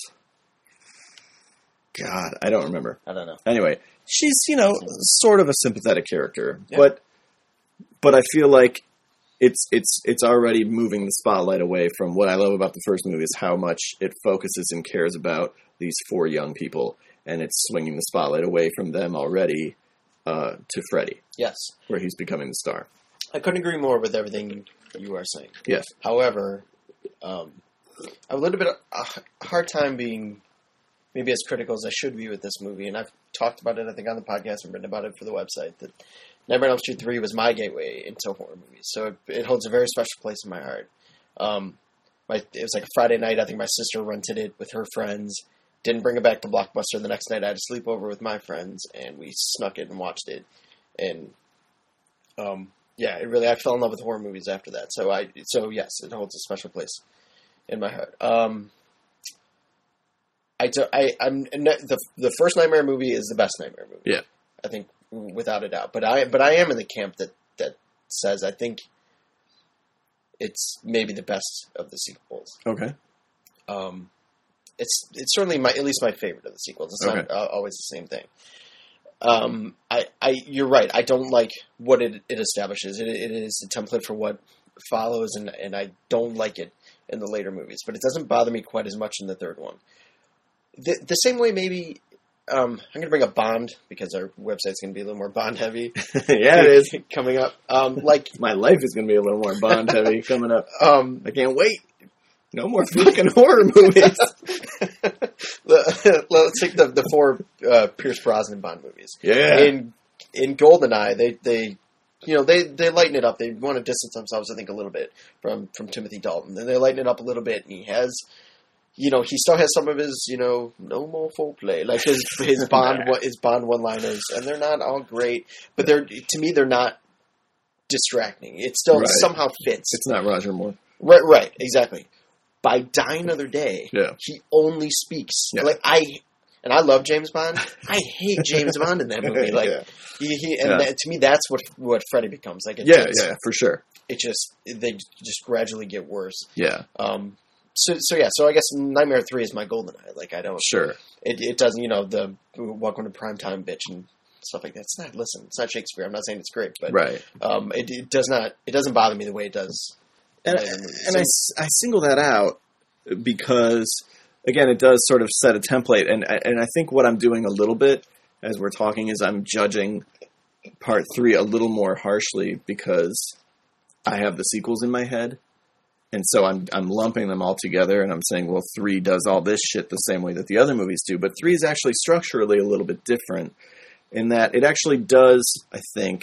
God, I don't remember. I don't know. Anyway, she's, you know, sort of a sympathetic character, yeah. but but I feel like it's it's it's already moving the spotlight away from what I love about the first movie is how much it focuses and cares about these four young people, and it's swinging the spotlight away from them already uh, to Freddy. Yes. Where he's becoming the star. I couldn't agree more with everything you are saying. Yes. However, um, I have a little bit of a hard time being maybe as critical as I should be with this movie, and I've talked about it, I think, on the podcast and written about it for the website, that Nightmare on Elm Street three was my gateway into horror movies, so it, it holds a very special place in my heart. Um, my it was like a Friday night. I think my sister rented it with her friends. Didn't bring it back to Blockbuster. The next night I had a sleepover with my friends, and we snuck it and watched it. And um, yeah, it really I fell in love with horror movies after that. So I so yes, it holds a special place in my heart. Um, I, do, I I'm the the first Nightmare movie is the best Nightmare movie. Yeah, I think without a doubt. But I but I am in the camp that that says I think it's maybe the best of the sequels. Okay. Um, it's it's certainly my at least my favorite of the sequels. It's okay. not uh, always the same thing. Um, I, I you're right. I don't like what it, it establishes. It, it is a template for what follows, and and I don't like it in the later movies. But it doesn't bother me quite as much in the third one. The the same way maybe. Um, I'm going to bring up Bond because our website's going to be a little more Bond heavy. Yeah, it is coming up. Um, like my life is going to be a little more Bond heavy coming up. Um, I can't wait. No more fucking horror movies. Let's take the the four uh, Pierce Brosnan Bond movies. Yeah. In in GoldenEye, they they you know they, they lighten it up. They want to distance themselves, I think, a little bit from from Timothy Dalton. And they lighten it up a little bit, and he has. You know, he still has some of his, you know, no more foreplay, like his his Bond his Bond one liners, and they're not all great, but they're to me they're not distracting. It still right. somehow fits. It's not Roger Moore, right? Right, exactly. By Die Another Day, yeah. he only speaks yeah. like I, and I love James Bond. I hate James Bond in that movie. Like yeah. he, he and yeah. that, to me, that's what what Freddy becomes. Like it yeah, just, yeah, for sure. It just they just gradually get worse. Yeah. Um. So, so yeah, so I guess Nightmare three is my GoldenEye. Like, I don't... Sure. It, it doesn't, you know, the Welcome to Primetime bitch and stuff like that. It's not, listen, it's not Shakespeare. I'm not saying it's great, but... Right. Um, it, it does not, it doesn't bother me the way it does. And, and I, I single that out because, again, it does sort of set a template. And, and I think what I'm doing a little bit as we're talking is I'm judging part three a little more harshly because I have the sequels in my head. And so I'm I'm lumping them all together, and I'm saying, well, three does all this shit the same way that the other movies do. But three is actually structurally a little bit different in that it actually does, I think,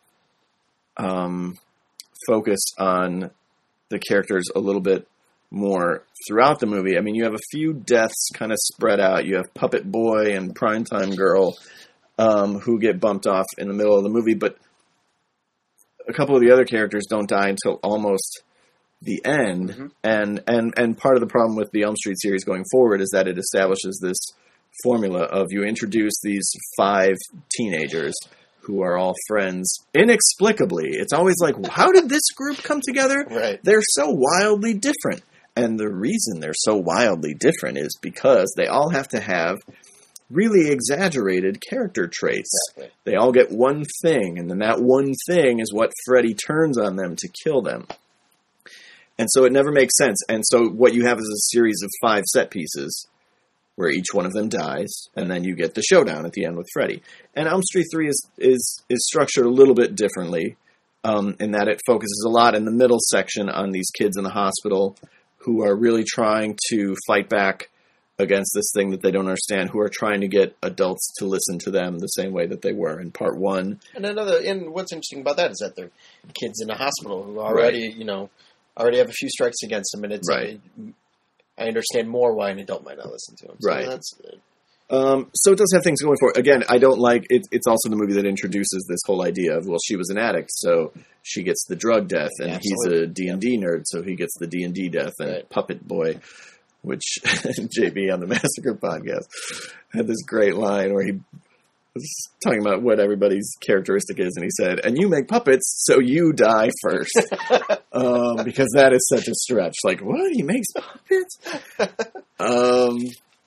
um, focus on the characters a little bit more throughout the movie. I mean, you have a few deaths kind of spread out. You have Puppet Boy and Primetime Girl um, who get bumped off in the middle of the movie, but a couple of the other characters don't die until almost... the end, mm-hmm. and, and and part of the problem with the Elm Street series going forward is that it establishes this formula of you introduce these five teenagers who are all friends inexplicably. It's always like, how did this group come together? Right. They're so wildly different. And the reason they're so wildly different is because they all have to have really exaggerated character traits. Exactly. They all get one thing, and then that one thing is what Freddy turns on them to kill them. And so it never makes sense. And so what you have is a series of five set pieces where each one of them dies, and then you get the showdown at the end with Freddy. And Elm Street three is is, is structured a little bit differently um, in that it focuses a lot in the middle section on these kids in the hospital who are really trying to fight back against this thing that they don't understand, who are trying to get adults to listen to them the same way that they were in part one. And another, and what's interesting about that is that they're kids in a hospital who already, right. you know, already have a few strikes against them, and it's right. uh, I understand more why an adult might not listen to them. So right. That's, uh, um, so it does have things going for it. Again, I don't like it. It's also the movie that introduces this whole idea of, well, she was an addict, so she gets the drug death, and yeah, he's a D and D nerd, so he gets the D and D death, and right. Puppet Boy, which J B on the Massacre podcast had this great line where he was talking about what everybody's characteristic is, and he said, and you make puppets, so you die first. um, because that is such a stretch. Like, what? He makes puppets? um,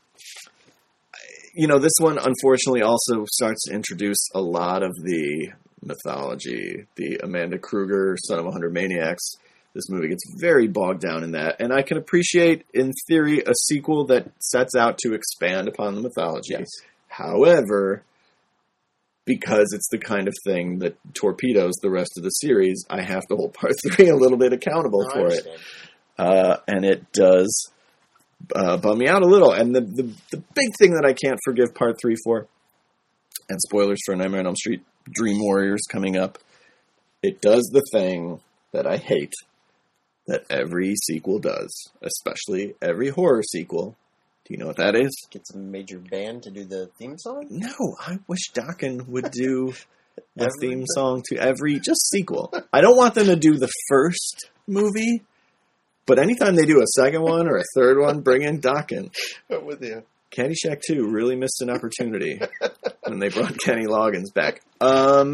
you know, this one, unfortunately, also starts to introduce a lot of the mythology. The Amanda Kruger, Son of a Hundred Maniacs. This movie gets very bogged down in that. And I can appreciate, in theory, a sequel that sets out to expand upon the mythology. Yes. However... because it's the kind of thing that torpedoes the rest of the series, I have to hold part three a little bit accountable no, for it. Uh, and it does uh, bum me out a little. And the, the the big thing that I can't forgive part three for, and spoilers for Nightmare on Elm Street, Dream Warriors coming up, it does the thing that I hate that every sequel does, especially every horror sequel. Do you know what that is? Get some major band to do the theme song? No, I wish Dokken would do the Every- theme song to every, just sequel. I don't want them to do the first movie, but anytime they do a second one or a third one, bring in Dokken. I'm with you. Caddyshack two really missed an opportunity when they brought Kenny Loggins back. Um,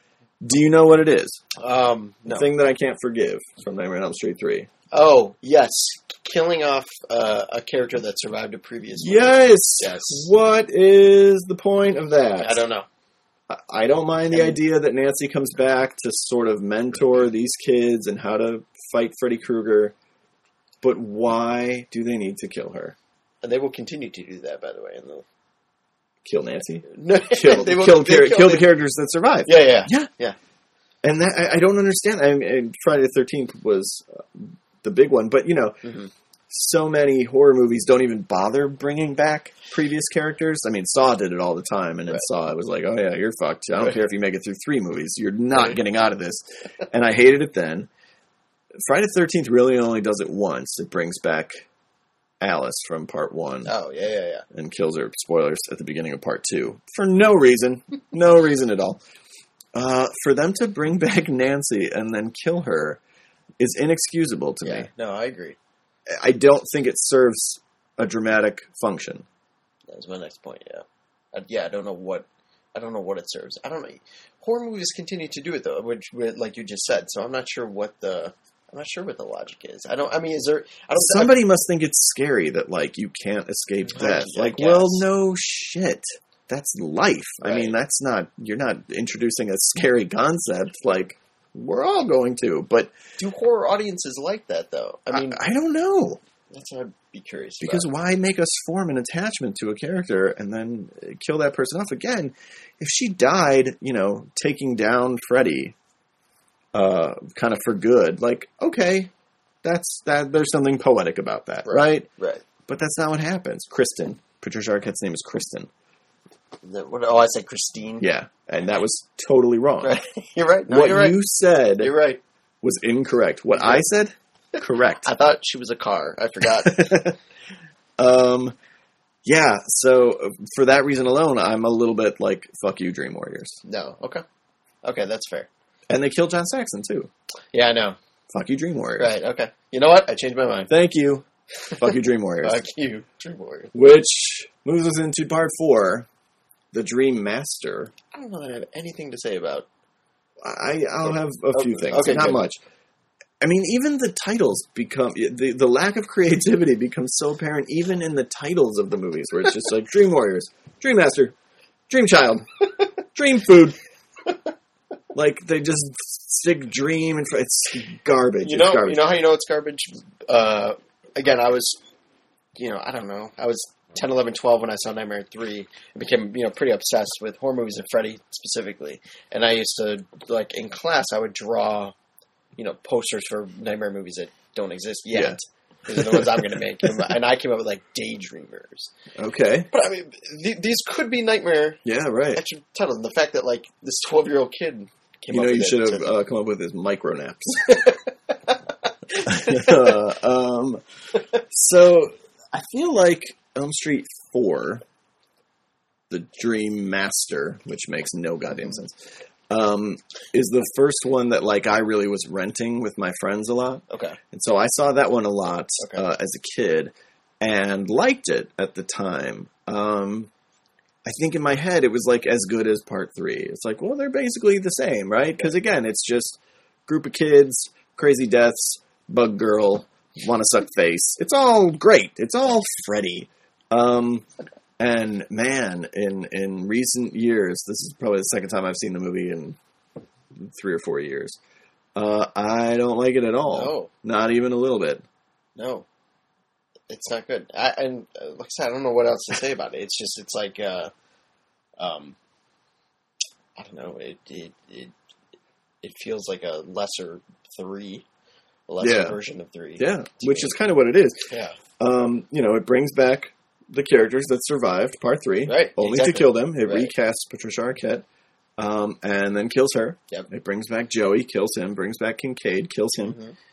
do you know what it is? Um, no. The thing that I can't forgive from Nightmare on Elm Street three. Oh, yes. Killing off uh, a character that survived a previous one. Yes! Yes. What is the point of that? I don't know. I- I don't mind the idea that Nancy comes back to sort of mentor these kids and how to fight Freddy Krueger, but why do they need to kill her? And they will continue to do that, by the way. In the... Kill Nancy? No, Kill, they will, kill, they char- kill the them. characters that survive. Yeah, yeah, Yeah. yeah. And that, I, I don't understand. I mean, Friday the thirteenth was uh, the big one, but, you know, Mm-hmm. so many horror movies don't even bother bringing back previous characters. I mean, Saw did it all the time, and in Right. Saw it was like, oh yeah, you're fucked. I don't Right. care if you make it through three movies. You're not Right. getting out of this. And I hated it then. Friday the thirteenth really only does it once. It brings back Alice from part one Oh, yeah, yeah, yeah. and kills her, spoilers, at the beginning of part two. For no reason. No reason at all. Uh, for them to bring back Nancy and then kill her is inexcusable to yeah. me. No, I agree. I don't think it serves a dramatic function. That was my next point, yeah. I, yeah, I don't know what... I don't know what it serves. I don't know. Horror movies continue to do it, though, which, like you just said, so I'm not sure what the... I'm not sure what the logic is. I don't... I mean, is there... I don't... Somebody must think it's scary that, like, you can't escape I- death. I Like, guess. well, no shit. That's life. I Right. mean, that's not... You're not introducing a scary concept. Like, we're all going to, but... Do horror audiences like that, though? I mean, I, I don't know. that's what I'd be curious Because about. why make us form an attachment to a character and then kill that person off again? If she died, you know, taking down Freddy, uh, kind of for good, like, okay, that's that. There's something poetic about that, right? Right. But that's not what happens. Kristen, Patricia Arquette's name is Kristen. The- what, oh, I said Christine. Yeah, and that was totally wrong. Right. You're right. No, what you're right. you said You're right. was incorrect. What I said, correct. I thought she was a car. I forgot. um, yeah, so uh, for that reason alone, I'm a little bit like, fuck you, Dream Warriors. No. Okay. Okay, that's fair. And they killed John Saxon, too. Yeah, I know. Fuck you, Dream Warriors. Right. Okay. You know what? I changed my mind. Thank you. Fuck you, Dream Warriors. Fuck you, Dream Warrior. Which moves us into part four, the Dream Master. I don't know that I have anything to say about. I, I'll have a few Okay, things, okay, not good. much. I mean, even the titles become, the, the lack of creativity becomes so apparent even in the titles of the movies, where it's just like Dream Warriors, Dream Master, Dream Child, Dream Food. Like, they just stick Dream in front. It's garbage. You It's know. garbage. You know how you know it's garbage. Uh, again, I was. You know, I don't know. I was ten, eleven, twelve when I saw Nightmare three. I became, you know, pretty obsessed with horror movies and Freddy specifically. And I used to, like, in class, I would draw, you know, posters for Nightmare movies that don't exist yet. Yeah. These are the ones I'm going to make. And I came up with, like, Daydreamers. Okay. But, I mean, th- these could be Nightmare Yeah, right. actual titles. And the fact that, like, this twelve-year-old kid came You up know, with you it should have to- uh, come up with his micronaps. uh, um, so, I feel like Elm Street four, the Dream Master, which makes no goddamn sense, um, is the first one that, like, I really was renting with my friends a lot. Okay. And so I saw that one a lot Okay. uh, as a kid and liked it at the time. Um, I think in my head it was like as good as part three. It's like, well, they're basically the same, right? Because again, it's just group of kids, crazy deaths, bug girl, want to suck face. It's all great. It's all Freddy. Um, and man, in in recent years, this is probably the second time I've seen the movie in three or four years. Uh, I don't like it at all. No. Not even a little bit. No, it's not good. I, and uh, like I said, I don't know what else to say about it. It's just, it's like, uh, um, I don't know. It it it it feels like a lesser three, a lesser Yeah. version of three. Yeah, to which me. is kind of what it is. Yeah, Um, you know, it brings back the characters that survived part three, Right, only exactly. to kill them. It Right. recasts Patricia Arquette, um, and then kills her. Yep. It brings back Joey, kills him. Brings back Kincaid, kills him. Mhm.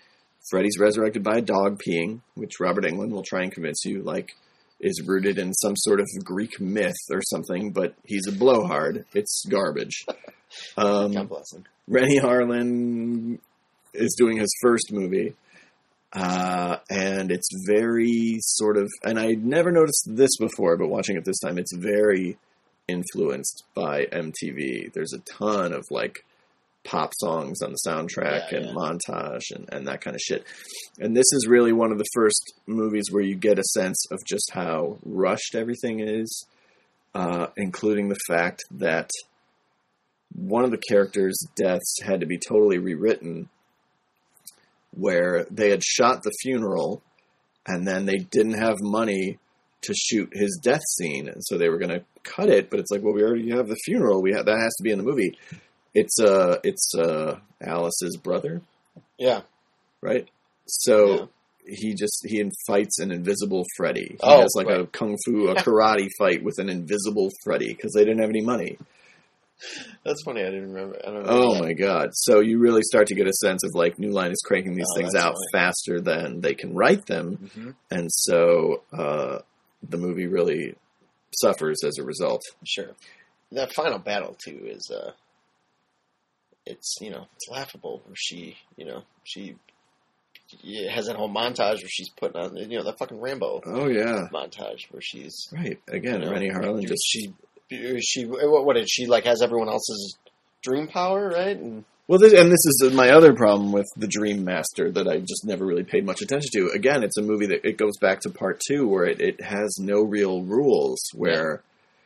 Freddy's resurrected by a dog peeing, which Robert Englund will try and convince you, like, is rooted in some sort of Greek myth or something, but he's a blowhard. It's garbage. Um, God bless him. Rennie Harlin is doing his first movie, uh, and it's very sort of, and I never noticed this before, but watching it this time, it's very influenced by M T V. There's a ton of, like, pop songs on the soundtrack yeah, and yeah. montage and, and that kind of shit. And this is really one of the first movies where you get a sense of just how rushed everything is, uh, including the fact that one of the characters' deaths had to be totally rewritten, where they had shot the funeral and then they didn't have money to shoot his death scene. And so they were going to cut it, but it's like, well, we already have the funeral. We have, that has to be in the movie. It's uh, it's uh, Alice's brother. Yeah. Right? So Yeah. he just, he fights an invisible Freddy. He Oh, has like right. a kung fu, a karate fight with an invisible Freddy because they didn't have any money. That's funny. I didn't remember. I don't remember Oh that. my god. So you really start to get a sense of like New Line is cranking these Oh, things that's out funny. faster than they can write them. Mm-hmm. And so uh, the movie really suffers as a result. Sure. That final battle too is uh it's, you know, it's laughable where she, you know, she yeah, has that whole montage where she's putting on, you know, that fucking Rambo Oh yeah. montage where she's, Right. Again, you know, Rennie Harlin just she, she, what, what did she, like, has everyone else's dream power, right? And Well, this, and this is my other problem with the Dream Master that I just never really paid much attention to. Again, it's a movie that it goes back to part two where it, it has no real rules, where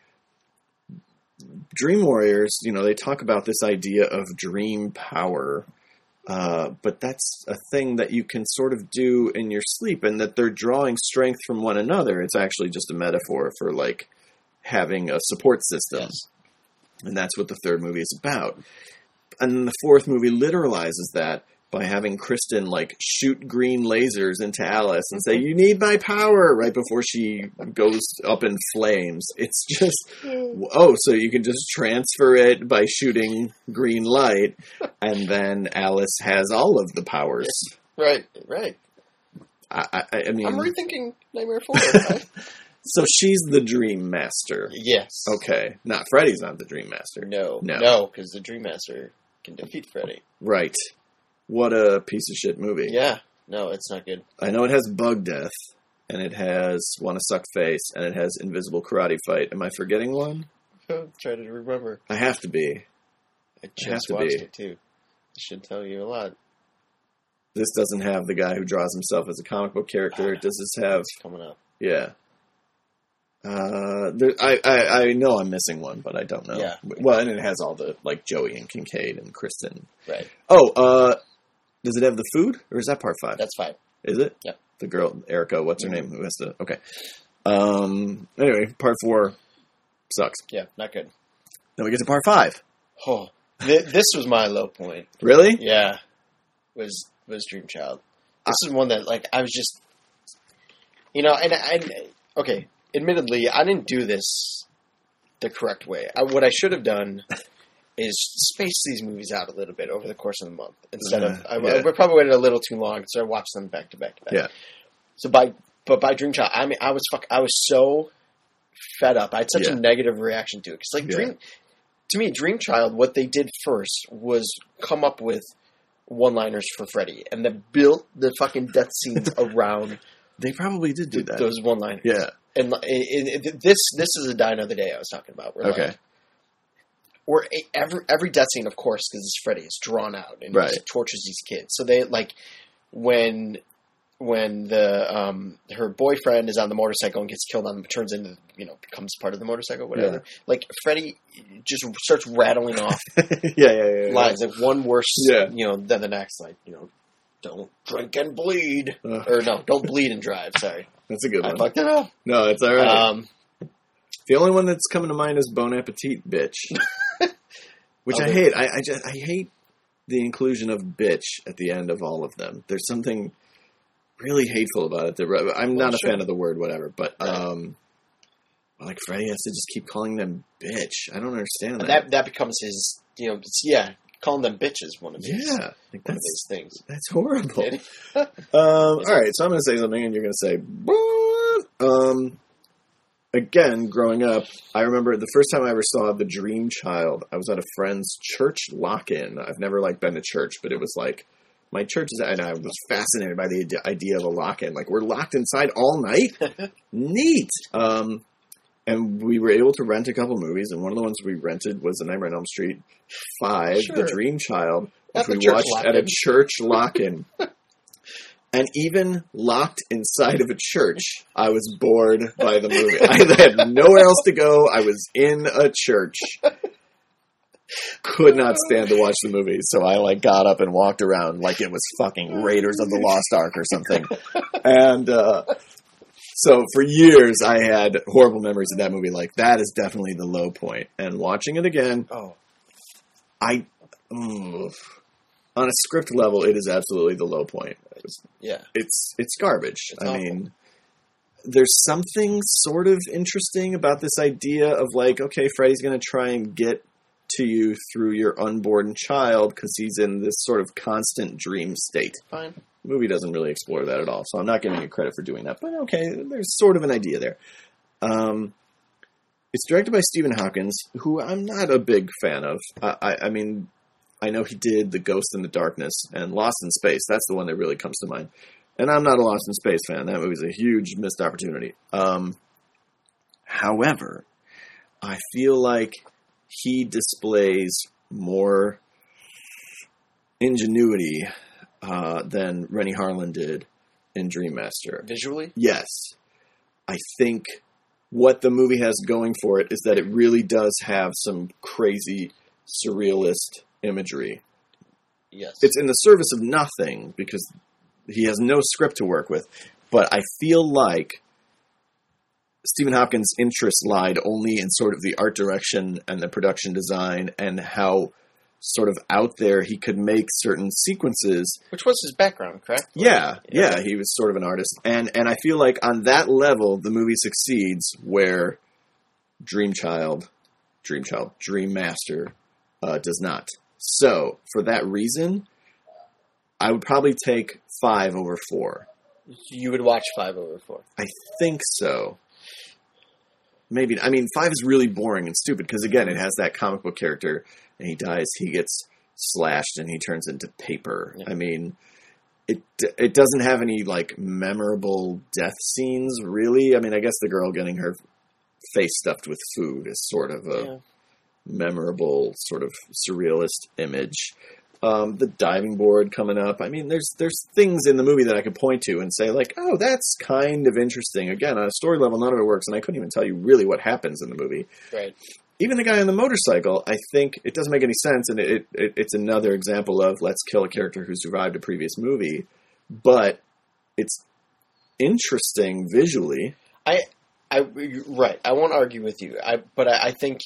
Dream Warriors, you know, they talk about this idea of dream power, uh, but that's a thing that you can sort of do in your sleep, and that they're drawing strength from one another. It's actually just a metaphor for, like, having a support system. yes. And that's what the third movie is about. And then the fourth movie literalizes that by having Kristen, like, shoot green lasers into Alice and say, "You need my power," right before she goes up in flames. It's just, oh, so you can just transfer it by shooting green light, and then Alice has all of the powers. Right, right. I, I, I mean, I'm rethinking Nightmare four, right? so she's the Dream Master. Yes. Okay. Not Freddy's not the Dream Master. No, No. no, because the Dream Master can defeat Freddy. Right. What a piece of shit movie. Yeah, no, it's not good. I know it has Bug Death, and it has Wanna Suck Face, and it has Invisible Karate Fight. Am I forgetting one? Try to remember. I have to be. I have just to watched be. it too. It should tell you a lot. This doesn't have the guy who draws himself as a comic book character. Does this have... It's coming up. Yeah. Uh, there, I, I, I know I'm missing one, but I don't know. Yeah. Well, and it has all the, like, Joey and Kincaid and Kristen. Right. Oh, uh, does it have the food? Or is that part five? That's fine. Is it? Yep. The girl, Erica, what's her Mhm. name? Who has to... Okay. Um, anyway, part four sucks. Yeah, not good. Then we get to part five. Oh, th- this was my low point. Really? Yeah, was was Dream Child. This is one that, like, I was just, you know, and I, okay, admittedly, I didn't do this the correct way. I, what I should have done is space these movies out a little bit over the course of the month instead of. I, Yeah. I probably waited a little too long, so I watched them back to back to back. Yeah. So by but by Dream Child, I mean I was fuck, I was so fed up. I had such Yeah. a negative reaction to it because, like, Yeah. Dream, to me, Dream Child, what they did first was come up with one-liners for Freddy, and then built the fucking death scenes around They probably did do that. those one-liners. Yeah. And it, it, it- this this is a Die Another Day I was talking about. Where, Okay. like, where it- every every death scene, of course, because it's Freddy, is drawn out and Right. he tortures these kids. So they like when when the um her boyfriend is on the motorcycle and gets killed on, turns into, you know, becomes part of the motorcycle, whatever. Like, Freddy just starts rattling off yeah, yeah, yeah, yeah. lines, like one worse, Yeah. you know, than the next. Like, you know, don't drink and bleed, Ugh. or no, don't bleed and drive. Sorry, That's a good I one. fucked it up. No, it's all right. Um, the only one that's coming to mind is Bon Appetit, bitch. Which I Okay. hate. I, I just I hate the inclusion of bitch at the end of all of them. There's something really hateful about it. That, I'm not Well, a sure. fan of the word, whatever. But Right. um, like Freddy has to just keep calling them bitch. I don't understand that. that that becomes his, you know, it's, yeah, calling them bitches one of these. Yeah, like one that's, of these things. That's horrible. um, all right, so I'm going to say something, and you're going to say, what? Um, again, growing up, I remember the first time I ever saw The Dream Child, I was at a friend's church lock-in. I've never, like, been to church, but it was like, my church is, and I was fascinated by the idea of a lock-in. Like, we're locked inside all night? Neat! Um, and we were able to rent a couple movies, and one of the ones we rented was The Nightmare on Elm Street five, Sure. The Dream Child, which At the we church watched lock-in. at a church lock-in. And even locked inside of a church, I was bored by the movie. I had nowhere else to go. I was in a church. Could not stand to watch the movie, so I like got up and walked around like it was fucking Raiders of the Lost Ark or something. And uh, so for years, I had horrible memories of that movie. Like, that is definitely the low point. And watching it again, Oh, I... mm, on a script level, it is absolutely the low point. It's, yeah. it's it's garbage. It's I awful. mean, there's something sort of interesting about this idea of like, okay, Freddy's going to try and get to you through your unborn child because he's in this sort of constant dream state. Fine. The movie doesn't really explore that at all, so I'm not giving you credit for doing that. But okay, there's sort of an idea there. Um, it's directed by Stephen Hopkins, who I'm not a big fan of. I, I, I mean, I know he did The Ghost in the Darkness and Lost in Space. That's the one that really comes to mind. And I'm not a Lost in Space fan. That movie's a huge missed opportunity. Um, however, I feel like he displays more ingenuity uh, than Rennie Harlan did in Dream Master. Visually? Yes. I think what the movie has going for it is that it really does have some crazy, surrealist imagery. Yes. It's in the service of nothing because he has no script to work with. But I feel like Stephen Hopkins' interest lied only in sort of the art direction and the production design and how sort of out there he could make certain sequences. Which was his background, correct? Yeah, yeah, he was sort of an artist. And and I feel like on that level, the movie succeeds where Dream Child, Dream Child, Dream Master uh, does not. So, for that reason, I would probably take five over four. You would watch five over four. I think so. Maybe. I mean, five is really boring and stupid because, again, it has that comic book character, and he dies, he gets slashed, and he turns into paper. Yeah. I mean, it it doesn't have any, like, memorable death scenes, really. I mean, I guess the girl getting her face stuffed with food is sort of a yeah. memorable, sort of surrealist image. Um, the diving board coming up. I mean, there's there's things in the movie that I could point to and say, like, oh, that's kind of interesting. Again, on a story level, none of it works, and I couldn't even tell you really what happens in the movie. Right. Even the guy on the motorcycle, I think it doesn't make any sense, and it, it it's another example of let's kill a character who survived a previous movie, but it's interesting visually. I, I, right. I won't argue with you. I, but I, I think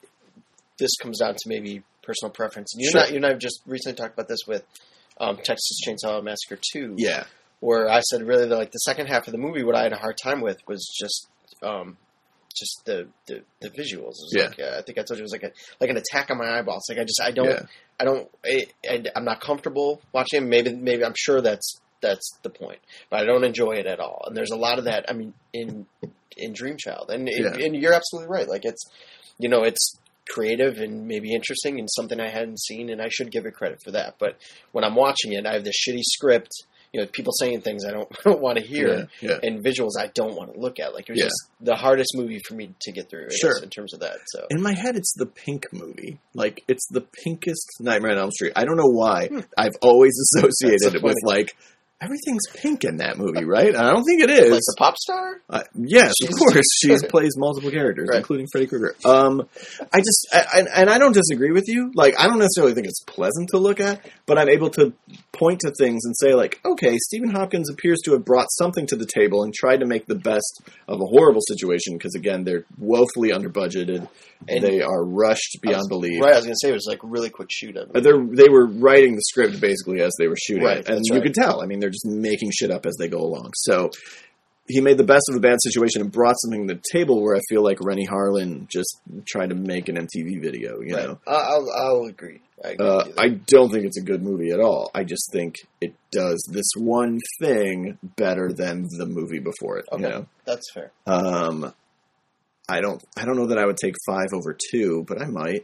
this comes down to maybe personal preference. You sure. and I, you and I have just recently talked about this with um, Texas Chainsaw Massacre two. Yeah. Where I said really the, like the second half of the movie, what I had a hard time with was just um, just the, the, the visuals. It was yeah. like, uh, I think I told you it was like a like an attack on my eyeballs. Like I just I don't yeah. I don't I, I, I'm not comfortable watching it. Maybe maybe I'm sure that's that's the point, but I don't enjoy it at all. And there's a lot of that. I mean, in in Dream Child, and yeah. and you're absolutely right. Like it's you know it's creative and maybe interesting and something I hadn't seen, and I should give it credit for that. But when I'm watching it, I have this shitty script. You know, people saying things I don't, don't want to hear, yeah, yeah. and visuals I don't want to look at. Like it was yeah. just the hardest movie for me to get through. Sure. In terms of that, so in my head, it's the Pink movie. Like it's the pinkest Nightmare on Elm Street. I don't know why. Hmm. I've always associated it with like everything's pink in that movie, right? I don't think it is. Like the pop star? Uh, yes, She's, of course. She plays multiple characters, right. including Freddy Krueger. Um, I just, I, and I don't disagree with you. Like, I don't necessarily think it's pleasant to look at, but I'm able to point to things and say, like, okay, Stephen Hopkins appears to have brought something to the table and tried to make the best of a horrible situation because, again, they're woefully under-budgeted. And they are rushed beyond was, belief. Right, I was going to say it was like a really quick shoot of it. They're, they were writing the script basically as they were shooting right, it. And you right. could tell. I mean, they're just making shit up as they go along. So he made the best of a bad situation and brought something to the table where I feel like Rennie Harlan just tried to make an M T V video, you right. know? I'll, I'll agree. I, agree uh, I don't think it's a good movie at all. I just think it does this one thing better than the movie before it, okay. you know? That's fair. Um, I don't, I don't know that I would take five over two, but I might.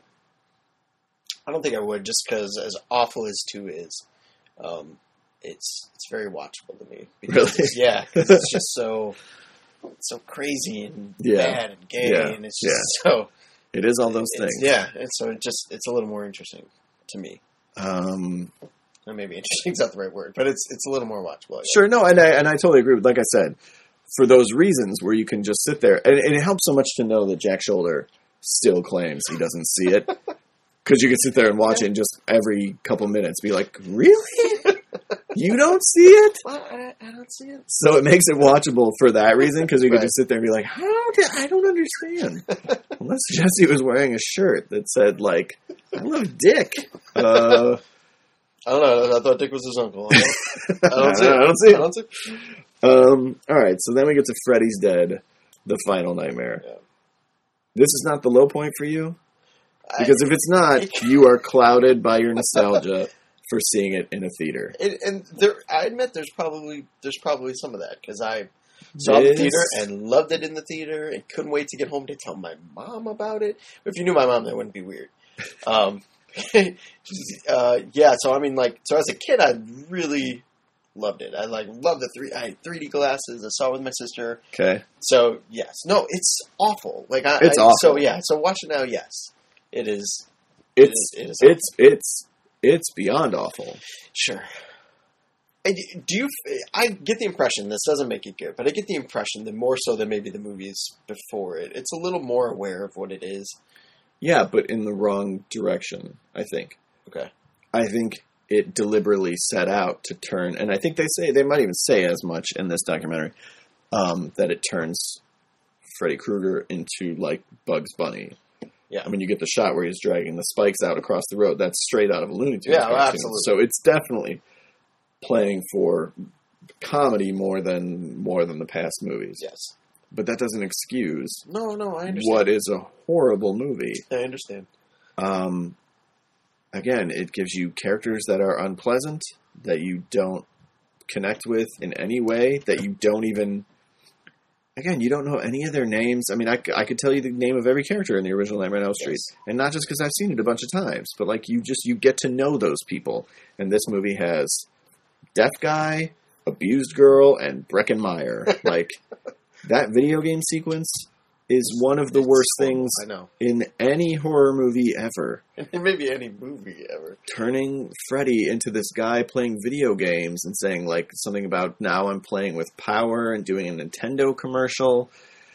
I don't think I would, just because as awful as two is, um, it's it's very watchable to me. Really? It's, yeah, because it's just so it's so crazy and yeah. bad and gay, yeah. and it's just yeah. so. It is all those it's, things. Yeah, and so it just it's a little more interesting to me. Um, or maybe interesting is not the right word, but it's it's a little more watchable. Sure, no, and I and I totally agree with. Like I said, for those reasons where you can just sit there, and, and it helps so much to know that Jack Shoulder still claims he doesn't see it. Because you can sit there and watch it and just every couple minutes be like, really? You don't see it? Well, I, I don't see it. So it makes it watchable for that reason, because you can right. just sit there and be like, how did, I don't understand. Unless Jesse was wearing a shirt that said, like, I love Dick. Uh, I don't know. I thought Dick was his uncle. I don't, I don't see it. I don't see it. I don't see it. Um, all right, so then we get to Freddy's Dead, the final nightmare. Yeah. This is not the low point for you? Because if it's not, you are clouded by your nostalgia for seeing it in a theater. And, and there, I admit there's probably there's probably some of that, because I saw this. the theater and loved it in the theater and couldn't wait to get home to tell my mom about it. If you knew my mom, that wouldn't be weird. Um, uh, yeah, so I mean, like, so as a kid, I really loved it. I like loved the three. I had three D glasses. I saw it with my sister. Okay. So yes, no, it's awful. Like I, it's I, awful. So yeah, so watch it now. Yes. It is. It's it is, it is it's it's it's beyond awful. Sure. And do you? I get the impression this doesn't make it good, but I get the impression that more so than maybe the movies before it, it's a little more aware of what it is. Yeah, but in the wrong direction, I think. Okay. I think it deliberately set out to turn, and I think they say they might even say as much in this documentary, um, that it turns Freddy Krueger into like Bugs Bunny. Yeah. I mean, you get the shot where he's dragging the spikes out across the road. That's straight out of a Looney Tunes yeah, cartoon. absolutely. So it's definitely playing for comedy more than more than the past movies. Yes. But that doesn't excuse no, no, I understand. what is a horrible movie. I understand. Um, again, it gives you characters that are unpleasant, that you don't connect with in any way, that you don't even... Again, you don't know any of their names. I mean, I, I could tell you the name of every character in the original Nightmare on Elm Street. Yes. And not just because I've seen it a bunch of times, but like you just, you get to know those people. And this movie has Deaf Guy, Abused Girl, and Breckenmeyer. Like, that video game sequence is one of the it's worst things I know. in any horror movie ever. Maybe any movie ever. Turning Freddy into this guy playing video games and saying like something about now I'm playing with power and doing a Nintendo commercial.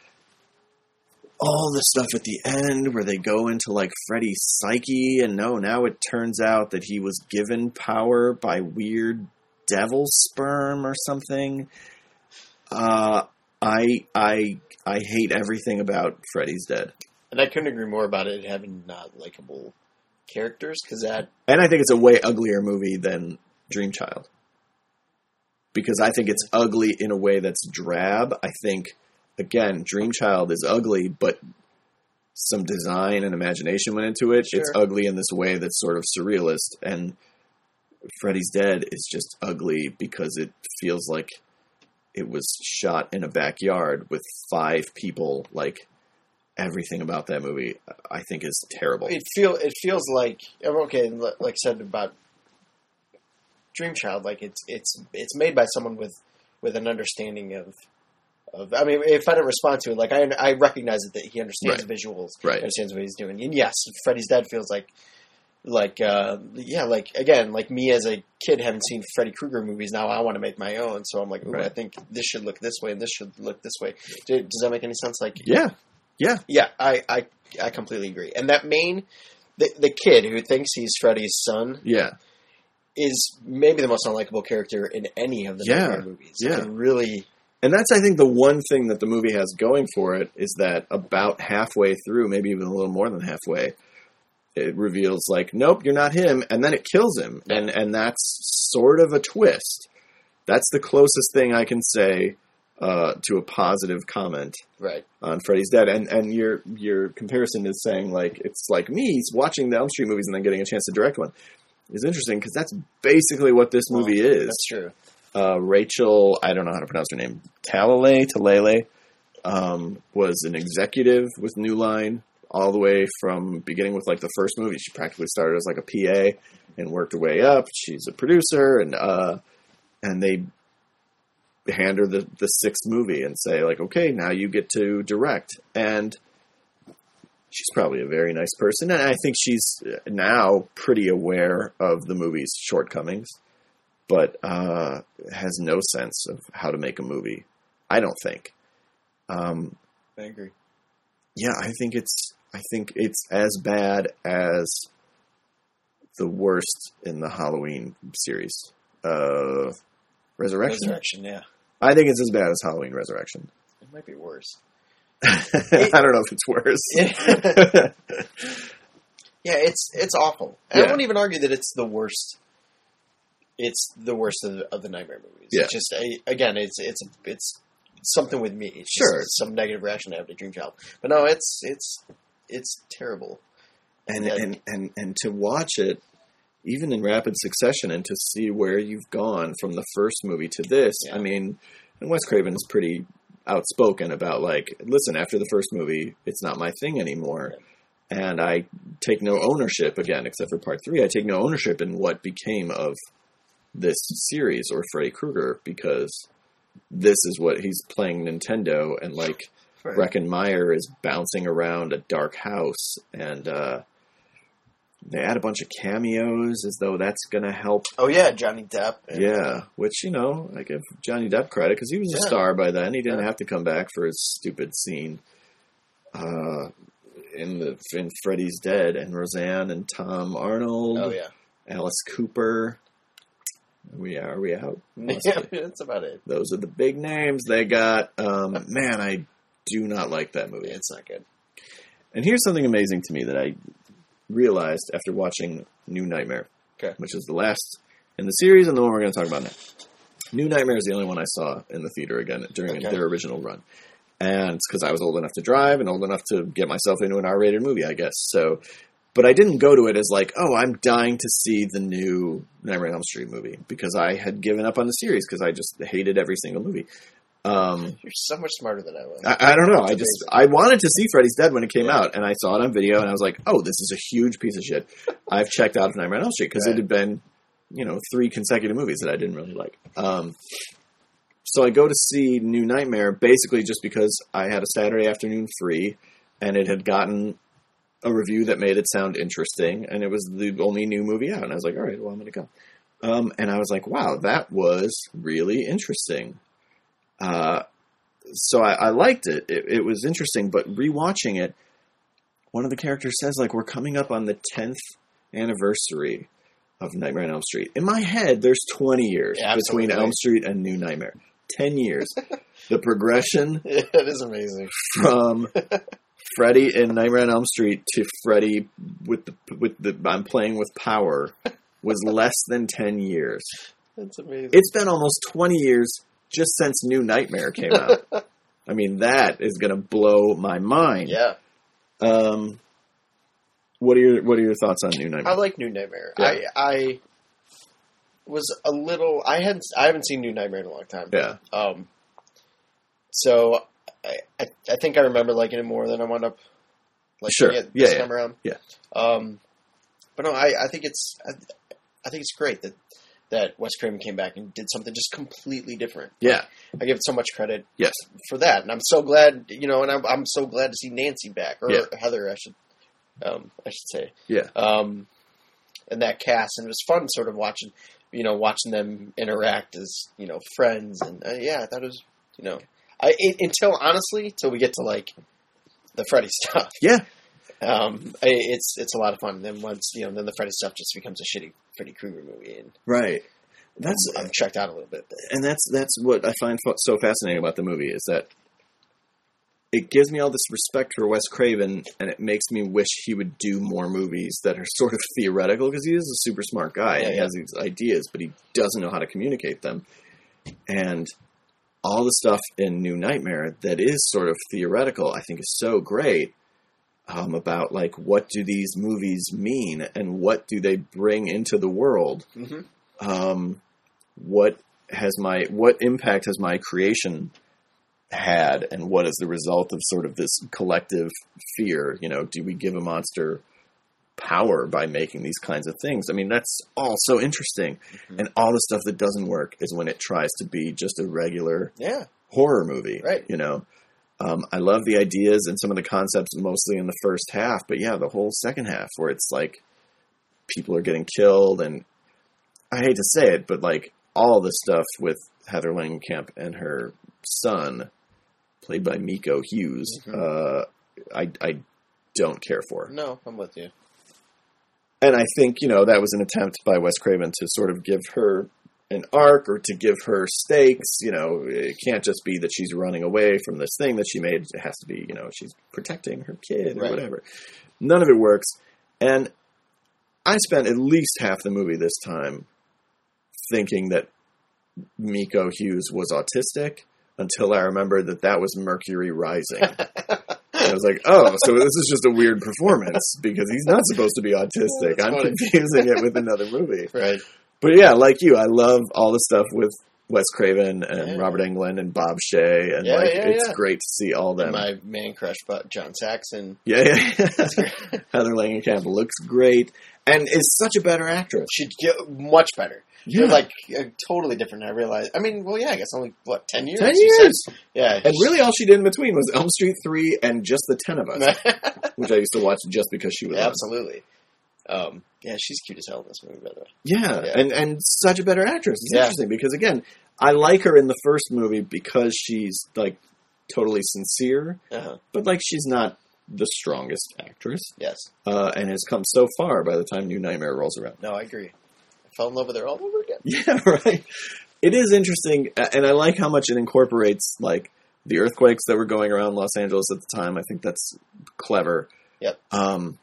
All the stuff at the end where they go into like Freddy's psyche and no, now it turns out that he was given power by weird devil sperm or something. Uh, I, I, I hate everything about Freddy's Dead. And I couldn't agree more about it having not likable characters, because that... And I think it's a way uglier movie than Dream Child. Because I think it's ugly in a way that's drab. I think, again, Dream Child is ugly, but some design and imagination went into it. Sure. It's ugly in this way that's sort of surrealist. And Freddy's Dead is just ugly because it feels like it was shot in a backyard with five people. Like, everything about that movie, I think, is terrible. It feel it feels like okay, like I said about Dream Child, like it's it's it's made by someone with, with an understanding of of. I mean, if I don't respond to it, like I I recognize it that he understands right. visuals, right. understands what he's doing, and yes, Freddy's Dead feels like. Like, uh, yeah, like, again, like me as a kid having seen Freddy Krueger movies, now I want to make my own. So I'm like, ooh, right. I think this should look this way and this should look this way. Does, does that make any sense? Like, yeah, yeah. Yeah, I, I, I completely agree. And that main, the, the kid who thinks he's Freddy's son yeah. is maybe the most unlikable character in any of the yeah. Nightmare movies. Yeah. It really... And that's, I think, the one thing that the movie has going for it is that about halfway through, maybe even a little more than halfway, it reveals, like, nope, you're not him, and then it kills him. And and that's sort of a twist. That's the closest thing I can say uh, to a positive comment Right. on Freddy's Dead. And and your your comparison is saying, like, it's like me watching the Elm Street movies and then getting a chance to direct one. Is interesting because that's basically what this movie well, is. That's true. Uh, Rachel, I don't know how to pronounce her name, Talalay, Talalay, um, was an executive with New Line all the way from beginning with like the first movie. She practically started as like a P A and worked her way up. She's a producer, and uh, and they hand her the, the sixth movie and say, like, okay, now you get to direct. And she's probably a very nice person, and I think she's now pretty aware of the movie's shortcomings, but uh, has no sense of how to make a movie. I don't think. Um, I agree. Yeah, I think it's. I think it's as bad as the worst in the Halloween series, uh, Resurrection. Resurrection, yeah. I think it's as bad as Halloween Resurrection. It might be worse. I don't know if it's worse. Yeah, it's it's awful. And Yeah. I won't even argue that it's the worst. It's the worst of the, of the Nightmare movies. Yeah. It's just a, again, it's it's it's something with me. It's Sure. just some negative reaction I have to Dream Child. But no, it's it's it's terrible. and, Like- and and and to watch it even in rapid succession and to see where you've gone from the first movie to this. Yeah. I mean, and Wes Craven is pretty outspoken about, like, listen, after the first movie, it's not my thing anymore. Yeah. And I take no ownership, again, except for part three, I take no ownership in what became of this series or Freddy Krueger, because this is what he's playing Nintendo, and, like, Right. Breckin Meyer is bouncing around a dark house, and uh, they add a bunch of cameos as though that's going to help. Oh yeah, Johnny Depp. And, Yeah, which, you know, I give Johnny Depp credit, because he was a Yeah. star by then. He didn't Yeah. have to come back for his stupid scene uh, in the in Freddy's Dead, and Roseanne and Tom Arnold, Oh yeah. Alice Cooper. Are we, are we out? Must Yeah, be. that's about it. Those are the big names they got. Um, man, I do not like that movie. It's not good. And here's something amazing to me that I realized after watching New Nightmare, Okay. which is the last in the series and the one we're going to talk about now. New Nightmare is the only one I saw in the theater again during Okay. their original run. And it's because I was old enough to drive and old enough to get myself into an R-rated movie, I guess. So, but I didn't go to it as like, oh, I'm dying to see the new Nightmare on Elm Street movie, because I had given up on the series because I just hated every single movie. Um, You're so much smarter than I was. I, I don't know. I That's just amazing. I wanted to see Freddy's Dead when it came Yeah. out, and I saw it on video, and I was like, "Oh, this is a huge piece of shit." I've checked out of Nightmare on Elm Street because Right. it had been, you know, three consecutive movies that I didn't really like. Um, so I go to see New Nightmare basically just because I had a Saturday afternoon free, and it had gotten a review that made it sound interesting, and it was the only new movie out, and I was like, "All right, well, I'm going to go." Um, and I was like, "Wow, that was really interesting." Uh, So I, I liked it. it. It was interesting, but rewatching it, one of the characters says, like, we're coming up on the tenth anniversary of Nightmare on Elm Street. In my head, there's twenty years Yeah, between absolutely. Elm Street and New Nightmare. ten years. The progression Yeah, it is amazing. from Freddy in Nightmare on Elm Street to Freddy with the, with the I'm playing with power was less than ten years. That's amazing. It's been almost twenty years just since New Nightmare came out. I mean, that is going to blow my mind. yeah. Um, what are your What are your thoughts on New Nightmare? I like New Nightmare. Yeah. I I was a little. I hadn't. I haven't seen New Nightmare in a long time. yeah, Um. So I, I I think I remember liking it more than I wound up liking Sure. it Yeah, this yeah. time around. Yeah. Um. But no, I I think it's I, I think it's great that that Wes Craven came back and did something just completely different. yeah, I give it so much credit yes, for that, and I'm so glad. You know, and I'm I'm so glad to see Nancy back, or Yeah. Heather, I should um I should say. yeah, Um, and that cast, and it was fun sort of watching, you know, watching them interact as, you know, friends, and uh, yeah, I thought it was, you know, I it, until honestly, till we get to like the Freddy stuff, yeah. um, I, it's it's a lot of fun. And then once you know, then the Freddy stuff just becomes a shitty Freddy Krueger movie, and Right. That's I'm checked out a little bit. But and that's that's what I find fa- so fascinating about the movie is that it gives me all this respect for Wes Craven, and it makes me wish he would do more movies that are sort of theoretical, because he is a super smart guy and Yeah, he yeah. has these ideas, but he doesn't know how to communicate them. And all the stuff in New Nightmare that is sort of theoretical, I think is so great. Um, about like what do these movies mean and what do they bring into the world? Mm-hmm. Um, what has my what impact has my creation had, and what is the result of sort of this collective fear? You know, do we give a monster power by making these kinds of things? I mean, that's all so interesting. Mm-hmm. And all the stuff that doesn't work is when it tries to be just a regular yeah. horror movie. Right. You know. Um, I love the ideas and some of the concepts mostly in the first half, but yeah, the whole second half where it's like people are getting killed, and I hate to say it, but like all the stuff with Heather Langenkamp and her son, played by Miko Hughes, mm-hmm. uh, I, I don't care for. No, I'm with you. And I think, you know, that was an attempt by Wes Craven to sort of give her an arc or to give her stakes. You know, it can't just be that she's running away from this thing that she made. It has to be, you know, she's protecting her kid or right. whatever. None of it works. And I spent at least half the movie this time thinking that Miko Hughes was autistic until I remembered that that was Mercury Rising. I was like, oh, so this is just a weird performance because he's not supposed to be autistic. Oh, I'm funny. confusing it with another movie. Right. But yeah, like you, I love all the stuff with Wes Craven and yeah. Robert Englund and Bob Shea, and yeah, like yeah, it's yeah. great to see all them. And my man crush, but John Saxon. Yeah, yeah. Heather Langenkamp looks great and is such a better actress. She'd get much better. Yeah. They're like uh, totally different. I realize. I mean, well, yeah, I guess only what ten years. Ten years. Yeah, and really, all she did in between was Elm Street three and Just the Ten of Us, which I used to watch just because she was. Yeah, on. absolutely. Um, yeah, she's cute as hell in this movie, by the way. Yeah, yeah. and and such a better actress. It's yeah. interesting because again, I like her in the first movie because she's like totally sincere, uh-huh. but like she's not the strongest actress. Yes, uh, and has come so far by the time New Nightmare rolls around. No, I agree. I fell in love with her all over again. Yeah, right. It is interesting, and I like how much it incorporates like the earthquakes that were going around Los Angeles at the time. I think that's clever. Yep. Um,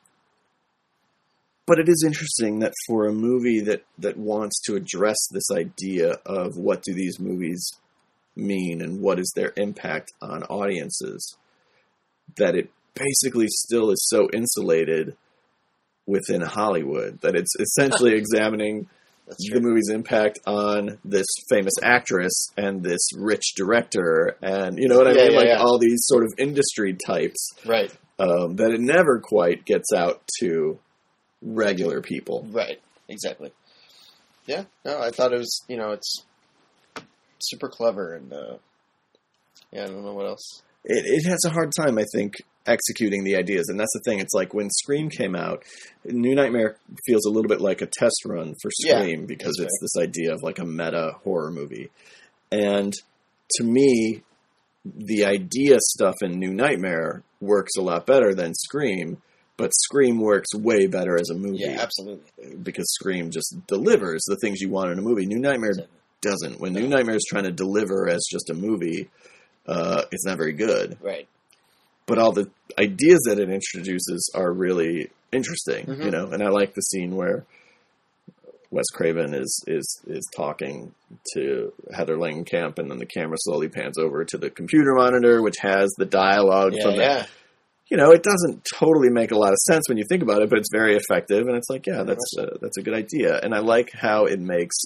But it is interesting that for a movie that, that wants to address this idea of what do these movies mean and what is their impact on audiences, that it basically still is so insulated within Hollywood, that it's essentially examining the movie's impact on this famous actress and this rich director and, you know what I yeah, mean? Yeah, like yeah. all these sort of industry types. Right. Um, that it never quite gets out to regular people. Right, exactly. Yeah, no, I thought it was, you know, it's super clever, and, uh, yeah, I don't know what else. It, it has a hard time, I think, executing the ideas, and that's the thing. It's like when Scream came out, New Nightmare feels a little bit like a test run for Scream, yeah, because it's right. this idea of like a meta horror movie. And to me, the idea stuff in New Nightmare works a lot better than Scream, but Scream works way better as a movie. Yeah, absolutely. Because Scream just delivers the things you want in a movie. New Nightmare doesn't. When New Nightmare is trying to deliver as just a movie, uh, it's not very good. Right. But all the ideas that it introduces are really interesting, mm-hmm. you know. And I like the scene where Wes Craven is is is talking to Heather Langenkamp, and then the camera slowly pans over to the computer monitor, which has the dialogue Yeah, from the. yeah. You know, it doesn't totally make a lot of sense when you think about it, but it's very effective, and it's like, yeah, that's a, that's a good idea. And I like how it makes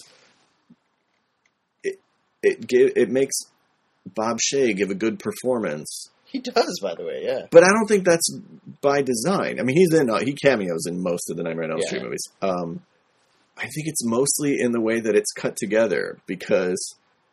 it it give, it makes Bob Shea give a good performance. He does, by the way, yeah. But I don't think that's by design. I mean, he's in uh, he cameos in most of the Nightmare on Elm Yeah. Street movies. Um, I think it's mostly in the way that it's cut together, because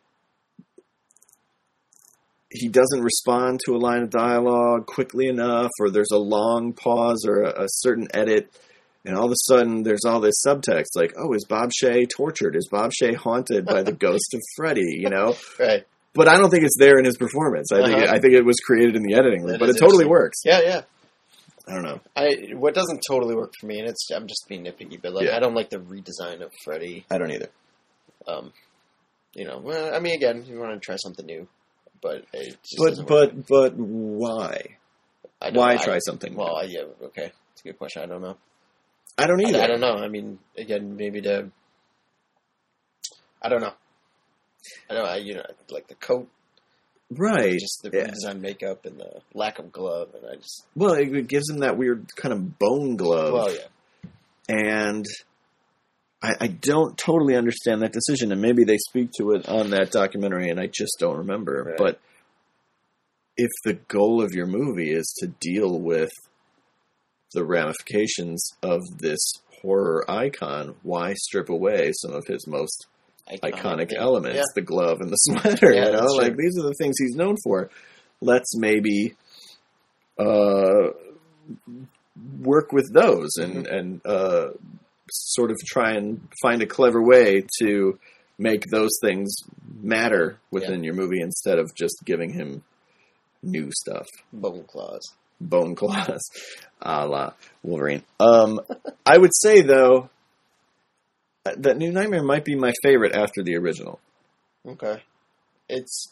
he doesn't respond to a line of dialogue quickly enough, or there's a long pause or a, a certain edit, and all of a sudden there's all this subtext like, oh, is Bob Shea tortured? Is Bob Shea haunted by the ghost of Freddy? You know? Right. But I don't think it's there in his performance. I think Uh-huh. I think it was created in the editing room, That but is it totally interesting. works. Yeah, yeah. I don't know. I what doesn't totally work for me, and it's I'm just being nitpicky, but like Yeah. I don't like the redesign of Freddy. I don't either. Um, you know, well, I mean, again, you want to try something new, but it just doesn't But work. but but why? I don't- Why I- try something new? Well, I, yeah, okay, it's a good question. I don't know. I don't either. I, I don't know. I mean, again, maybe to. I don't know. I know. I you know like the coat. Right. Just the Yeah. redesigned makeup and the lack of glove, and I just Well, it gives him that weird kind of bone glove. well, yeah, And I, I don't totally understand that decision, and maybe they speak to it on that documentary, and I just don't remember. Right. But if the goal of your movie is to deal with the ramifications of this horror icon, why strip away some of his most iconic thing. elements, Yeah. the glove and the sweater? Yeah, you know, that's like true. these are the things he's known for. Let's maybe uh, work with those and Mm-hmm. and uh, sort of try and find a clever way to make those things matter within your movie instead of just giving him new stuff. Bone claws. Bone claws, a la Wolverine. Um, I would say, though, that New Nightmare might be my favorite after the original. Okay, it's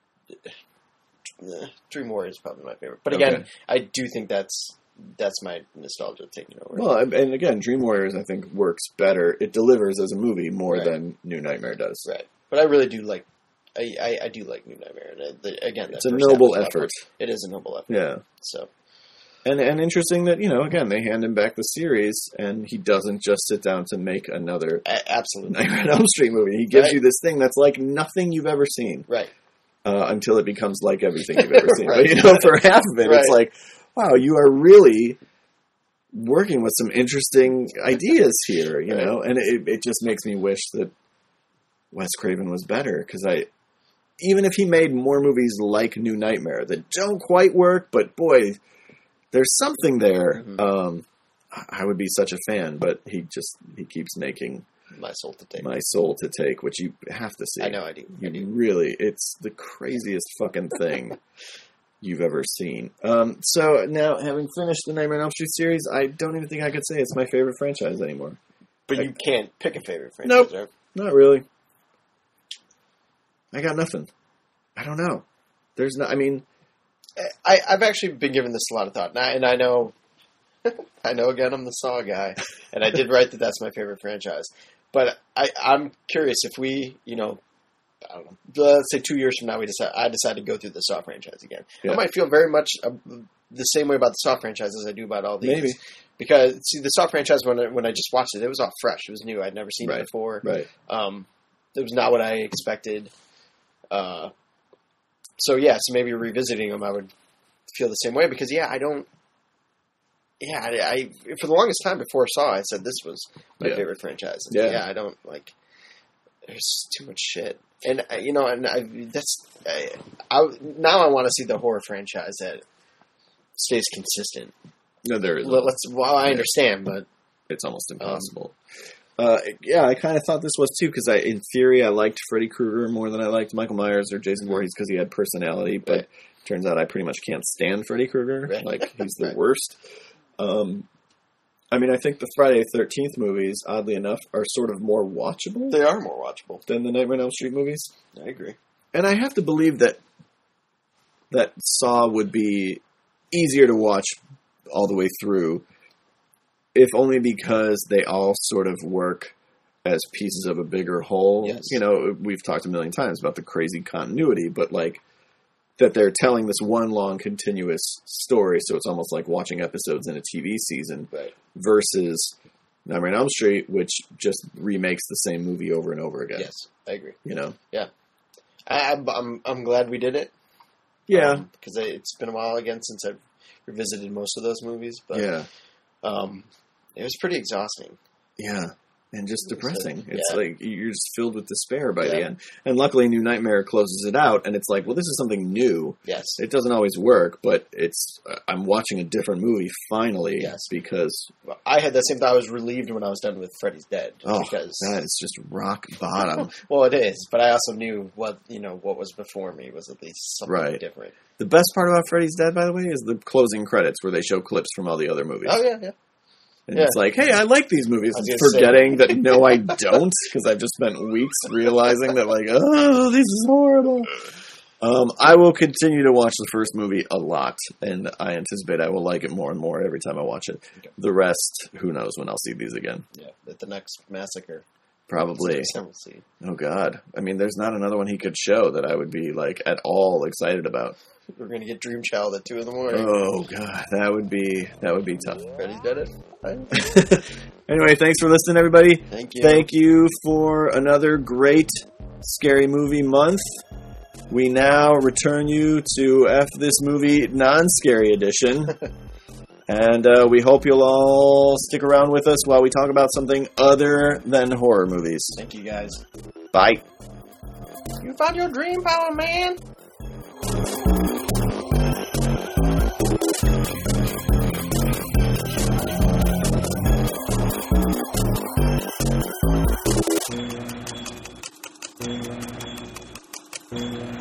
eh, Dream Warrior is probably my favorite, but again, Okay. I do think that's that's my nostalgia taking over. Well, and again, Dream Warriors, I think, works better. It delivers as a movie more Right. than New Nightmare does. Right, but I really do like. I, I, I do like New Nightmare, and uh, the, again, It's that a first half noble was a lot of effort. fun. It is a noble effort. Yeah. So And and interesting that, you know, again, they hand him back the series, and he doesn't just sit down to make another a- absolutely Nightmare on Elm Street movie. He gives Right. you this thing that's like nothing you've ever seen. right. Uh, until it becomes like everything you've ever seen. Right. But, you know, for half of it, Right. it's like, wow, you are really working with some interesting ideas here, you Right. know? And it, it just makes me wish that Wes Craven was better, because I, even if he made more movies like New Nightmare that don't quite work, but boy, there's something there, Mhm. um, I would be such a fan, but he just, he keeps making My soul to take. My Soul to Take, which you have to see. I know I do. I You do. really, it's the craziest fucking thing you've ever seen. Um, so now, having finished the Nightmare on Elm Street series, I don't even think I could say it's my favorite franchise anymore. But I- you can't pick a favorite franchise. Nope. Right? Not really. I got nothing. I don't know. There's no. I mean, I, I've actually been giving this a lot of thought, and I, and I know, I know. Again, I'm the Saw guy, and I did write that that's my favorite franchise. But I, I'm curious if we, you know, I don't know, let's say two years from now, we decide I decide to go through the Saw franchise again. Yeah. I might feel very much uh, the same way about the Saw franchise as I do about all these. Maybe. Because see, the Saw franchise when I, when I just watched it, it was all fresh. It was new. I'd never seen Right. it before. right. Um, it was not what I expected. Uh, so yeah, so maybe revisiting them, I would feel the same way because yeah, I don't. Yeah, I, I for the longest time before Saw, I said this was my Yeah. favorite franchise. And Yeah. yeah, I don't like. There's too much shit, and uh, you know, and I, that's I, I now I want to see the horror franchise that stays consistent. No, there is. Let- Let's. Well, I understand, but It's almost impossible. uh, yeah, I kind of thought this was too, because I, in theory, I liked Freddy Krueger more than I liked Michael Myers or Jason Voorhees because he had personality. But Right. turns out I pretty much can't stand Freddy Krueger. Right. Like he's the Right. worst. Um, I mean, I think the Friday the thirteenth movies, oddly enough, are sort of more watchable they are more watchable. than the Nightmare on Elm Street movies. I agree. And I have to believe that that Saw would be easier to watch all the way through, if only because they all sort of work as pieces of a bigger whole. Yes. You know, we've talked a million times about the crazy continuity, but like that they're telling this one long continuous story, so it's almost like watching episodes in a T V season Right. versus Nightmare on Elm Street, which just remakes the same movie over and over again. Yes, I agree. You know? I, I'm, I'm I'm glad we did it. Yeah. because it's been a while again since I've revisited most of those movies. But yeah. um, it was pretty exhausting. Yeah. And just It's like- depressing. It's yeah. like you're just filled with despair by the Yeah. end. And luckily, New Nightmare closes it out, and it's like, well, this is something new. Yes, It doesn't always work, but it's uh, I'm watching a different movie finally Yes. because Well, I had that same thought. I was relieved when I was done with Freddy's Dead oh, because that is just rock bottom. well, it is. But I also knew what you know what was before me was at least something Right. different. The best part about Freddy's Dead, by the way, is the closing credits where they show clips from all the other movies. Oh yeah, yeah. And Yeah. it's like, hey, I like these movies. I was And gonna say- forgetting that no, I don't, because I've just spent weeks realizing that, like, oh, this is horrible. Um, I will continue to watch the first movie a lot, and I anticipate I will like it more and more every time I watch it. Okay. The rest, who knows when I'll see these again. Yeah, at the next massacre. Probably. We'll see. Oh, God. I mean, there's not another one he could show that I would be, like, at all excited about. We're going to get Dream Child at two in the morning. Oh, God. That would be, that would be tough. Freddy's Dead at five. Anyway, thanks for listening, everybody. Thank you. Thank you for another great Scary Movie month. We now return you to F This Movie Non-Scary Edition. And uh, we hope you'll all stick around with us while we talk about something other than horror movies. Thank you, guys. Bye. You found your dream power, man. Mm-hmm.